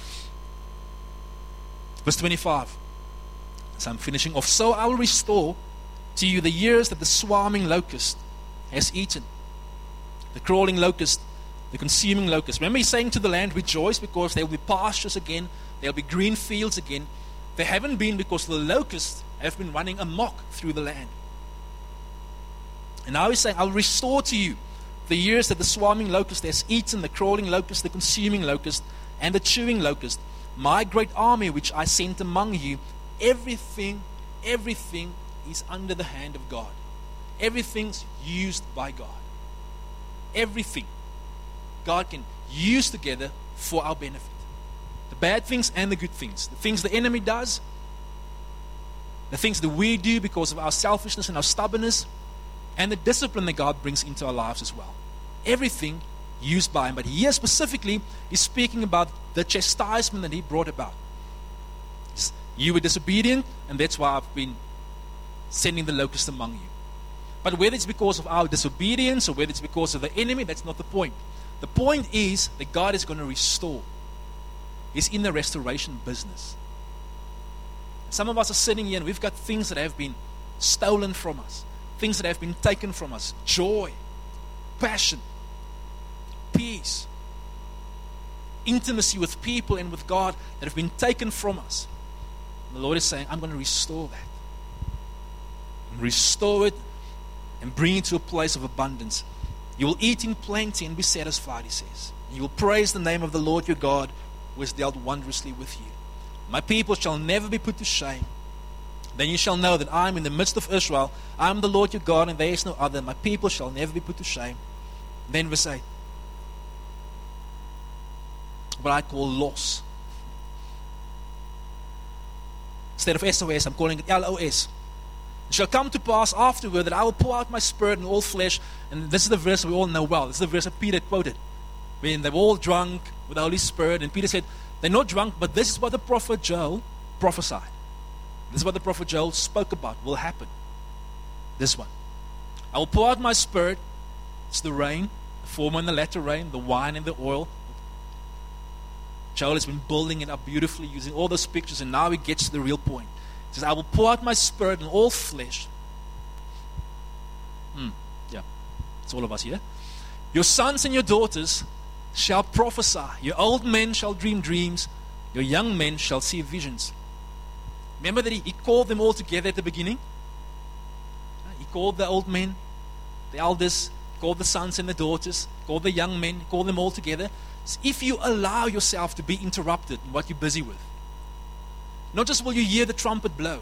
Verse twenty-five. So I'm finishing off. So I will restore to you the years that the swarming locust has eaten. The crawling locust, the consuming locust. Remember he's saying to the land, rejoice because there will be pastures again. There will be green fields again. They haven't been because the locusts have been running amok through the land. And now he's saying, I'll restore to you the years that the swarming locust has eaten, the crawling locust, the consuming locust, and the chewing locust. My great army which I sent among you, everything, everything is under the hand of God. Everything's used by God. Everything God can use together for our benefit. The bad things and the good things. The things the enemy does, the things that we do because of our selfishness and our stubbornness, and the discipline that God brings into our lives as well. Everything used by Him. But here specifically, He's speaking about the chastisement that He brought about. You were disobedient, and that's why I've been sending the locust among you. But whether it's because of our disobedience or whether it's because of the enemy, that's not the point. The point is that God is going to restore. He's in the restoration business. Some of us are sitting here and we've got things that have been stolen from us. Things that have been taken from us. Joy, passion, peace, intimacy with people and with God that have been taken from us. And the Lord is saying, I'm going to restore that. Restore it and bring it to a place of abundance. You will eat in plenty and be satisfied, He says. You will praise the name of the Lord your God, who has dealt wondrously with you. My people shall never be put to shame. Then you shall know that I am in the midst of Israel. I am the Lord your God, and there is no other. My people shall never be put to shame. Then verse eight. What I call loss. Instead of S O S, I'm calling it L O S. It shall come to pass afterward that I will pour out my spirit on all flesh. And this is the verse we all know well. This is the verse that Peter quoted. When they were all drunk with the Holy Spirit. And Peter said, they're not drunk, but this is what the prophet Joel prophesied. This is what the prophet Joel spoke about will happen. This one. I will pour out my spirit. It's the rain, the former and the latter rain, the wine and the oil. Joel has been building it up beautifully using all those pictures, and now he gets to the real point. He says, I will pour out my spirit on all flesh. Hmm. It's all of us here. Your sons and your daughters shall prophesy. Your old men shall dream dreams. Your young men shall see visions. Remember that he, he called them all together at the beginning? He called the old men, the elders, called the sons and the daughters, called the young men, called them all together. So if you allow yourself to be interrupted in what you're busy with, not just will you hear the trumpet blow,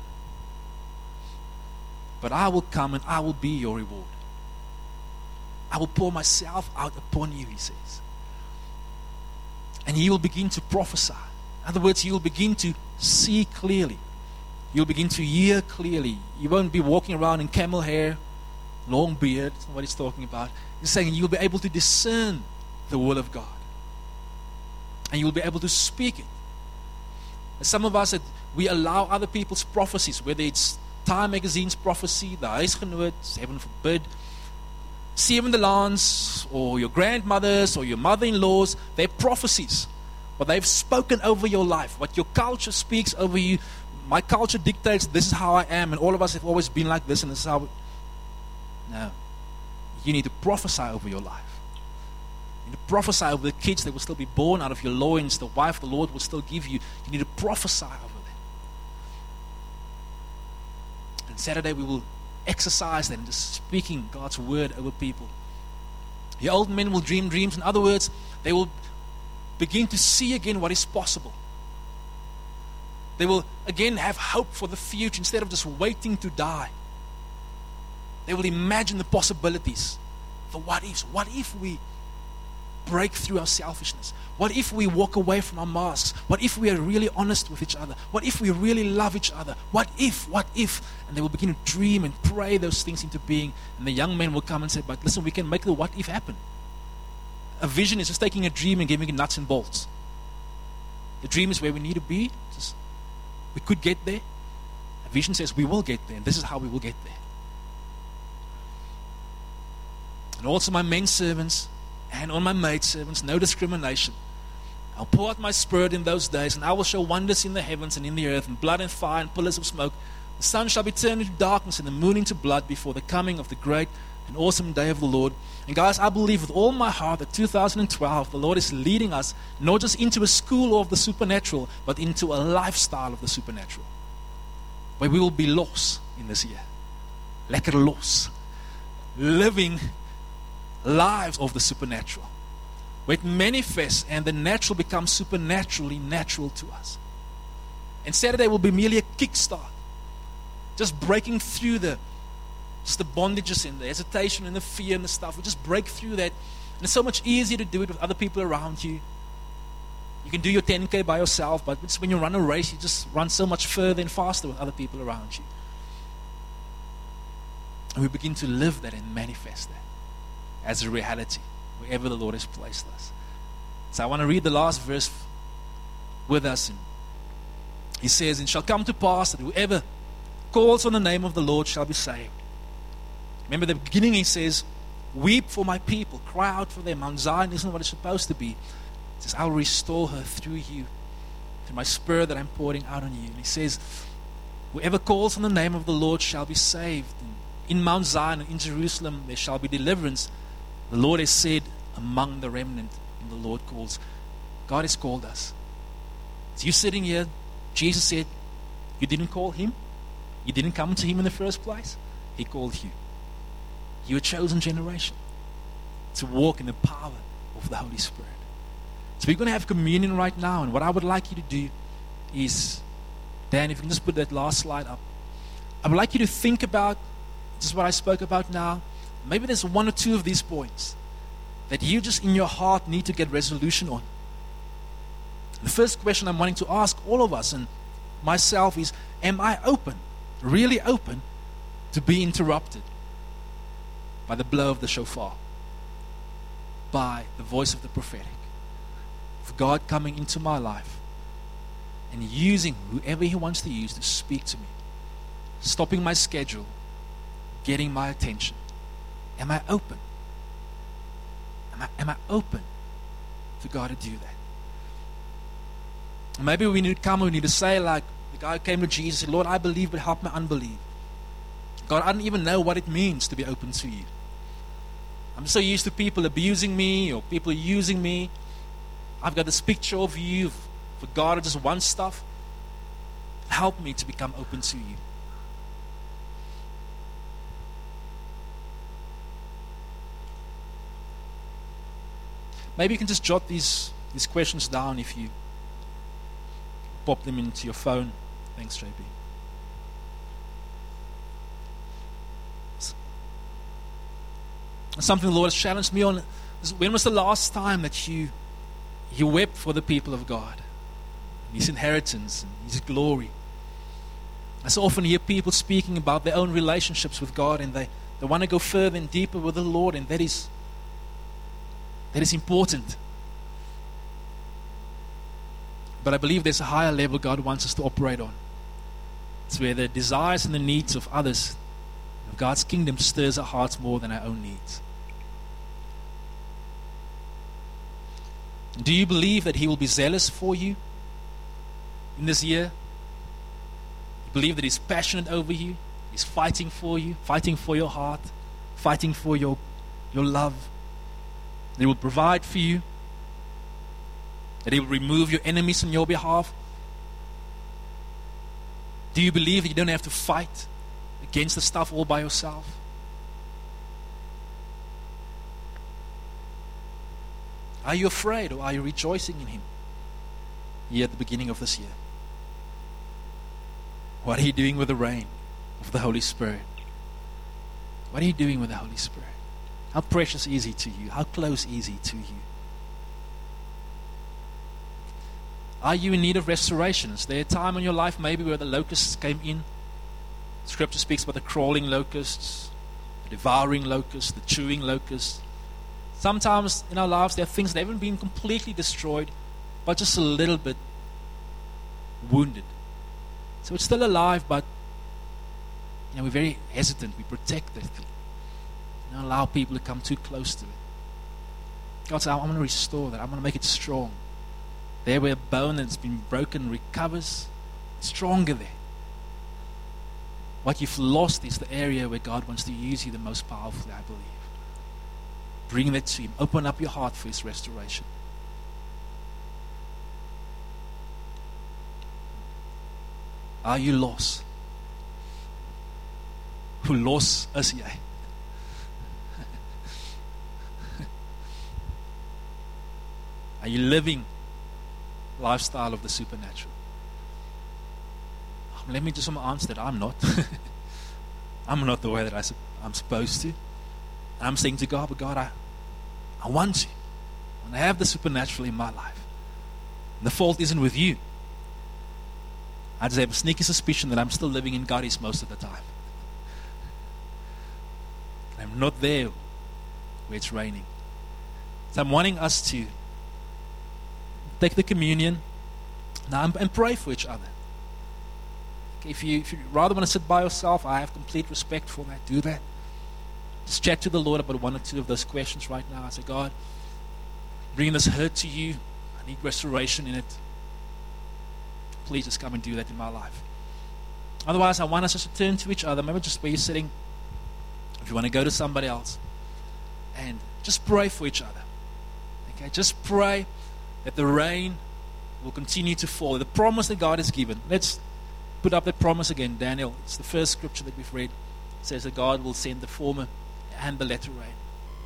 but I will come and I will be your reward. I will pour myself out upon you, he says. And you will begin to prophesy. In other words, you will begin to see clearly. You'll begin to hear clearly. You won't be walking around in camel hair, long beard. That's not what he's talking about. He's saying you'll be able to discern the will of God. And you'll be able to speak it. And some of us, that we allow other people's prophecies, whether it's Time Magazine's prophecy, the Huisgenoot, heaven forbid, Seven de Lans, or your grandmothers, or your mother-in-laws, they're prophecies. What they've spoken over your life, what your culture speaks over you. My culture dictates this is how I am, and all of us have always been like this, and this is how we... No. You need to prophesy over your life. You need to prophesy over the kids that will still be born out of your loins, the wife the Lord will still give you. You need to prophesy over them. And Saturday we will exercise that and just speaking God's word over people. The old men will dream dreams. In other words, they will begin to see again what is possible. They will again have hope for the future instead of just waiting to die. They will imagine the possibilities, the what ifs. What if we break through our selfishness? What if we walk away from our masks? What if we are really honest with each other? What if we really love each other? What if, what if? And they will begin to dream and pray those things into being. And the young men will come and say, but listen, we can make the what if happen. A vision is just taking a dream and giving it nuts and bolts. The dream is where we need to be. Just, we could get there. A vision says we will get there, and this is how we will get there. And also my men servants and on my maid servants, no discrimination. I'll pour out my spirit in those days, and I will show wonders in the heavens and in the earth, and blood and fire and pillars of smoke. The sun shall be turned into darkness and the moon into blood before the coming of the great and awesome day of the Lord. And guys, I believe with all my heart that two thousand twelve, the Lord is leading us not just into a school of the supernatural, but into a lifestyle of the supernatural, where we will be lost in this year. Lekker los. Living lives of the supernatural, where it manifests and the natural becomes supernaturally natural to us. And Saturday will be merely a kickstart, just breaking through the just the bondages and the hesitation and the fear and the stuff. We just break through that, and it's so much easier to do it with other people around you. You can do your ten K by yourself, but it's when you run a race, you just run so much further and faster with other people around you. And we begin to live that and manifest that as a reality, wherever the Lord has placed us. So I want to read the last verse with us. And he says, "It shall come to pass that whoever calls on the name of the Lord shall be saved." Remember the beginning he says, "Weep for my people, cry out for them." Mount Zion isn't what it's supposed to be. He says, "I will restore her through you, through my spirit that I'm pouring out on you." And he says, "Whoever calls on the name of the Lord shall be saved. And in Mount Zion and in Jerusalem there shall be deliverance. The Lord has said, among the remnant, and the Lord calls." God has called us. So you sitting here, Jesus said, you didn't call him. You didn't come to him in the first place. He called you. You're a chosen generation to walk in the power of the Holy Spirit. So we're going to have communion right now. And what I would like you to do is, Dan, if you can just put that last slide up. I would like you to think about just what I spoke about now. Maybe there's one or two of these points that you just in your heart need to get resolution on. The first question I'm wanting to ask all of us and myself is, am I open, really open, to be interrupted by the blow of the shofar, by the voice of the prophetic, of God coming into my life and using whoever he wants to use to speak to me, stopping my schedule, getting my attention? Am I open? Am I, am I open to God to do that? Maybe we need to come and we need to say, like the guy who came to Jesus and said, "Lord, I believe, but help my unbelief." God, I don't even know what it means to be open to you. I'm so used to people abusing me or people using me. I've got this picture of you, for God, I just want stuff. Help me to become open to you. Maybe you can just jot these, these questions down if you pop them into your phone. Thanks, J P. Something the Lord has challenged me on is, when was the last time that you you wept for the people of God, and His inheritance and His glory? I so often hear people speaking about their own relationships with God, and they, they want to go further and deeper with the Lord, and that is that is important. But I believe there's a higher level God wants us to operate on. It's where the desires and the needs of others, of God's kingdom, stirs our hearts more than our own needs. Do you believe that He will be zealous for you in this year? You believe that He's passionate over you? He's fighting for you, fighting for your heart, fighting for your, your love. That He will provide for you. That He will remove your enemies on your behalf. Do you believe that you don't have to fight against the stuff all by yourself? Are you afraid, or are you rejoicing in Him here at the beginning of this year? What are you doing with the reign of the Holy Spirit? What are you doing with the Holy Spirit? How precious is He to you? How close is He to you? Are you in need of restoration? Is there a time in your life maybe where the locusts came in? Scripture speaks about the crawling locusts, the devouring locusts, the chewing locusts. Sometimes in our lives there are things that haven't been completely destroyed, but just a little bit wounded. So it's still alive, but you know, we're very hesitant. We protect it. We don't allow people to come too close to it. God said, I want to restore that. I want to make it strong. There where a bone that's been broken recovers, it's stronger there. What you've lost is the area where God wants to use you the most powerfully, I believe. Bring that to Him. Open up your heart for His restoration. Are you lost? Hoe los is jy? Are you living lifestyle of the supernatural? Let me just answer that. I'm not. I'm not the way that I, I'm supposed to. I'm saying to God, but God, I, I want you. I want to have the supernatural in my life. And the fault isn't with you. I just have a sneaky suspicion that I'm still living in Goddess most of the time. And I'm not there where it's raining. So I'm wanting us to take the communion now and, and pray for each other. Okay, if you if you rather want to sit by yourself, I have complete respect for that. Do that. Just chat to the Lord about one or two of those questions right now. I say, God, bring this hurt to you. I need restoration in it. Please just come and do that in my life. Otherwise, I want us just to turn to each other. Maybe just where you're sitting. If you want to go to somebody else. And just pray for each other. Okay, just pray that the rain will continue to fall. The promise that God has given. Let's put up that promise again, Daniel. It's the first scripture that we've read. It says that God will send the former and the latter rain.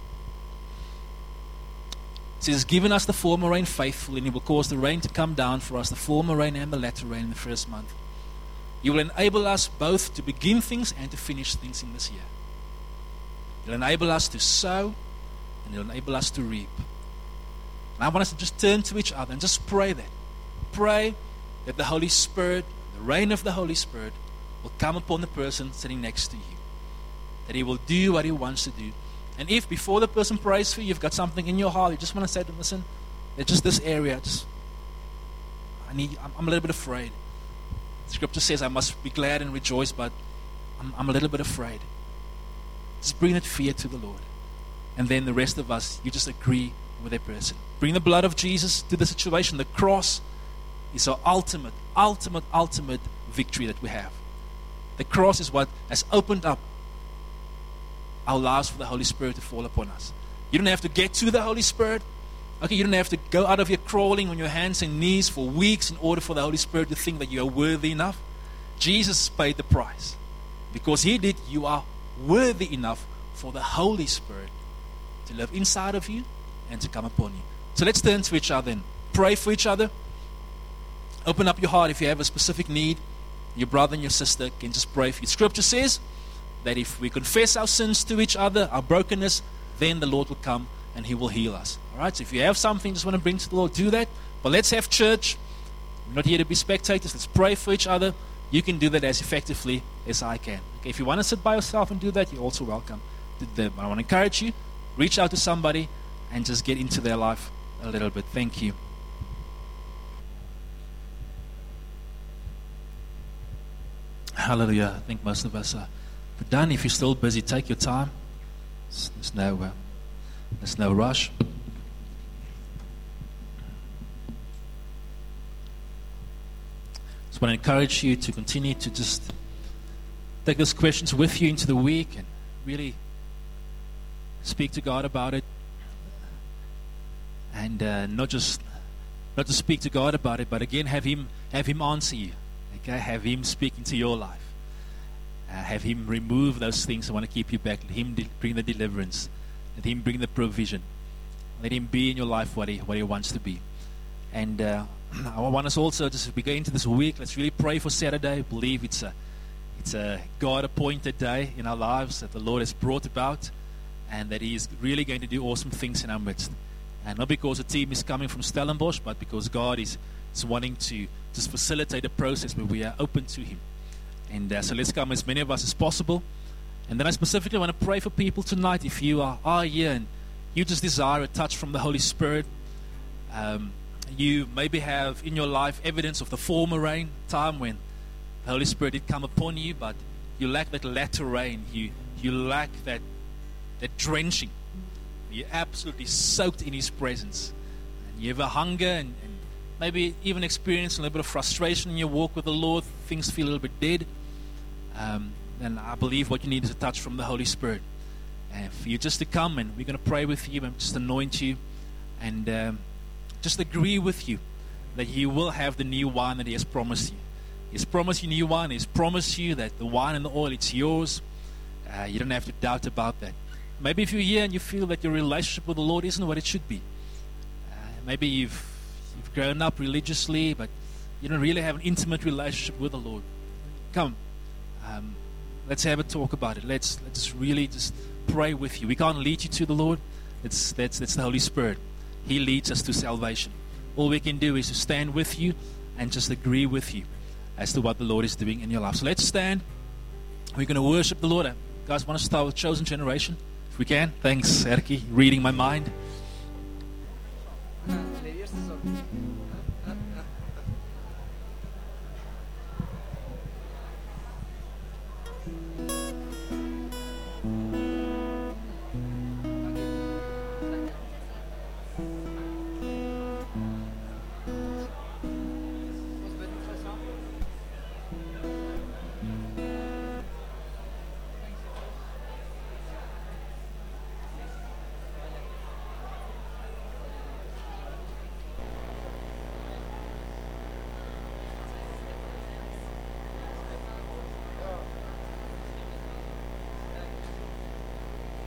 It says, given us the former rain faithfully, and He will cause the rain to come down for us, the former rain and the latter rain in the first month. He will enable us both to begin things and to finish things in this year. He'll enable us to sow, and He'll enable us to reap. And I want us to just turn to each other and just pray that. Pray that the Holy Spirit, the rain of the Holy Spirit, will come upon the person sitting next to you. That He will do what He wants to do. And if before the person prays for you, you've got something in your heart, you just want to say to them, listen, there's just this area, just I need, I'm, I'm a little bit afraid. Scripture says I must be glad and rejoice, but I'm, I'm a little bit afraid. Just bring that fear to the Lord. And then the rest of us, you just agree with that person. Bring the blood of Jesus to the situation. The cross is our ultimate, ultimate, ultimate victory that we have. The cross is what has opened up our lives for the Holy Spirit to fall upon us. You don't have to get to the Holy Spirit. Okay, you don't have to go out of your crawling on your hands and knees for weeks in order for the Holy Spirit to think that you are worthy enough. Jesus paid the price. Because He did, you are worthy enough for the Holy Spirit to live inside of you and to come upon you. So let's turn to each other and pray for each other. Open up your heart if you have a specific need. Your brother and your sister can just pray for you. Scripture says that if we confess our sins to each other, our brokenness, then the Lord will come and He will heal us. All right, so if you have something you just want to bring to the Lord, do that. But let's have church. We're not here to be spectators. Let's pray for each other. You can do that as effectively as I can. Okay, if you want to sit by yourself and do that, you're also welcome to do that. But I want to encourage you, reach out to somebody and just get into their life a little bit. Thank you. Hallelujah. I think most of us are done. If you're still busy, take your time. There's no, uh, there's no rush. Just want to encourage you to continue to just take those questions with you into the week and really speak to God about it. And uh, not just not just speak to God about it, but again have Him have Him answer you. Okay, have Him speak into your life. Uh, have Him remove those things that want to keep you back. Let Him de- bring the deliverance. Let Him bring the provision. Let Him be in your life what He what He wants to be. And uh, I want us also, just as we go into this week, let's really pray for Saturday. I believe it's a it's a God-appointed day in our lives that the Lord has brought about, and that He is really going to do awesome things in our midst. And not because the team is coming from Stellenbosch, but because God is, is wanting to just facilitate a process where we are open to Him. And uh, so let's come as many of us as possible. And then I specifically want to pray for people tonight. If you are, are here and you just desire a touch from the Holy Spirit, um, you maybe have in your life evidence of the former rain, time when the Holy Spirit did come upon you, but you lack that latter rain. You you lack that that drenching. You're absolutely soaked in His presence. And you have a hunger and, and maybe even experience a little bit of frustration in your walk with the Lord. Things feel a little bit dead. Um, and I believe what you need is a touch from the Holy Spirit. And for you just to come, and we're going to pray with you and just anoint you and um, just agree with you that you will have the new wine that He has promised you. He has promised you new wine. He has promised you that the wine and the oil, it's yours. Uh, you don't have to doubt about that. Maybe if you're here and you feel that your relationship with the Lord isn't what it should be. Uh, maybe you've you've grown up religiously, but you don't really have an intimate relationship with the Lord. Come, um, let's have a talk about it. Let's let's really just pray with you. We can't lead you to the Lord. It's that's that's the Holy Spirit. He leads us to salvation. All we can do is to stand with you and just agree with you as to what the Lord is doing in your life. So let's stand. We're going to worship the Lord. Guys, want to start with Chosen Generation? If we can. Thanks, Erki, reading my mind.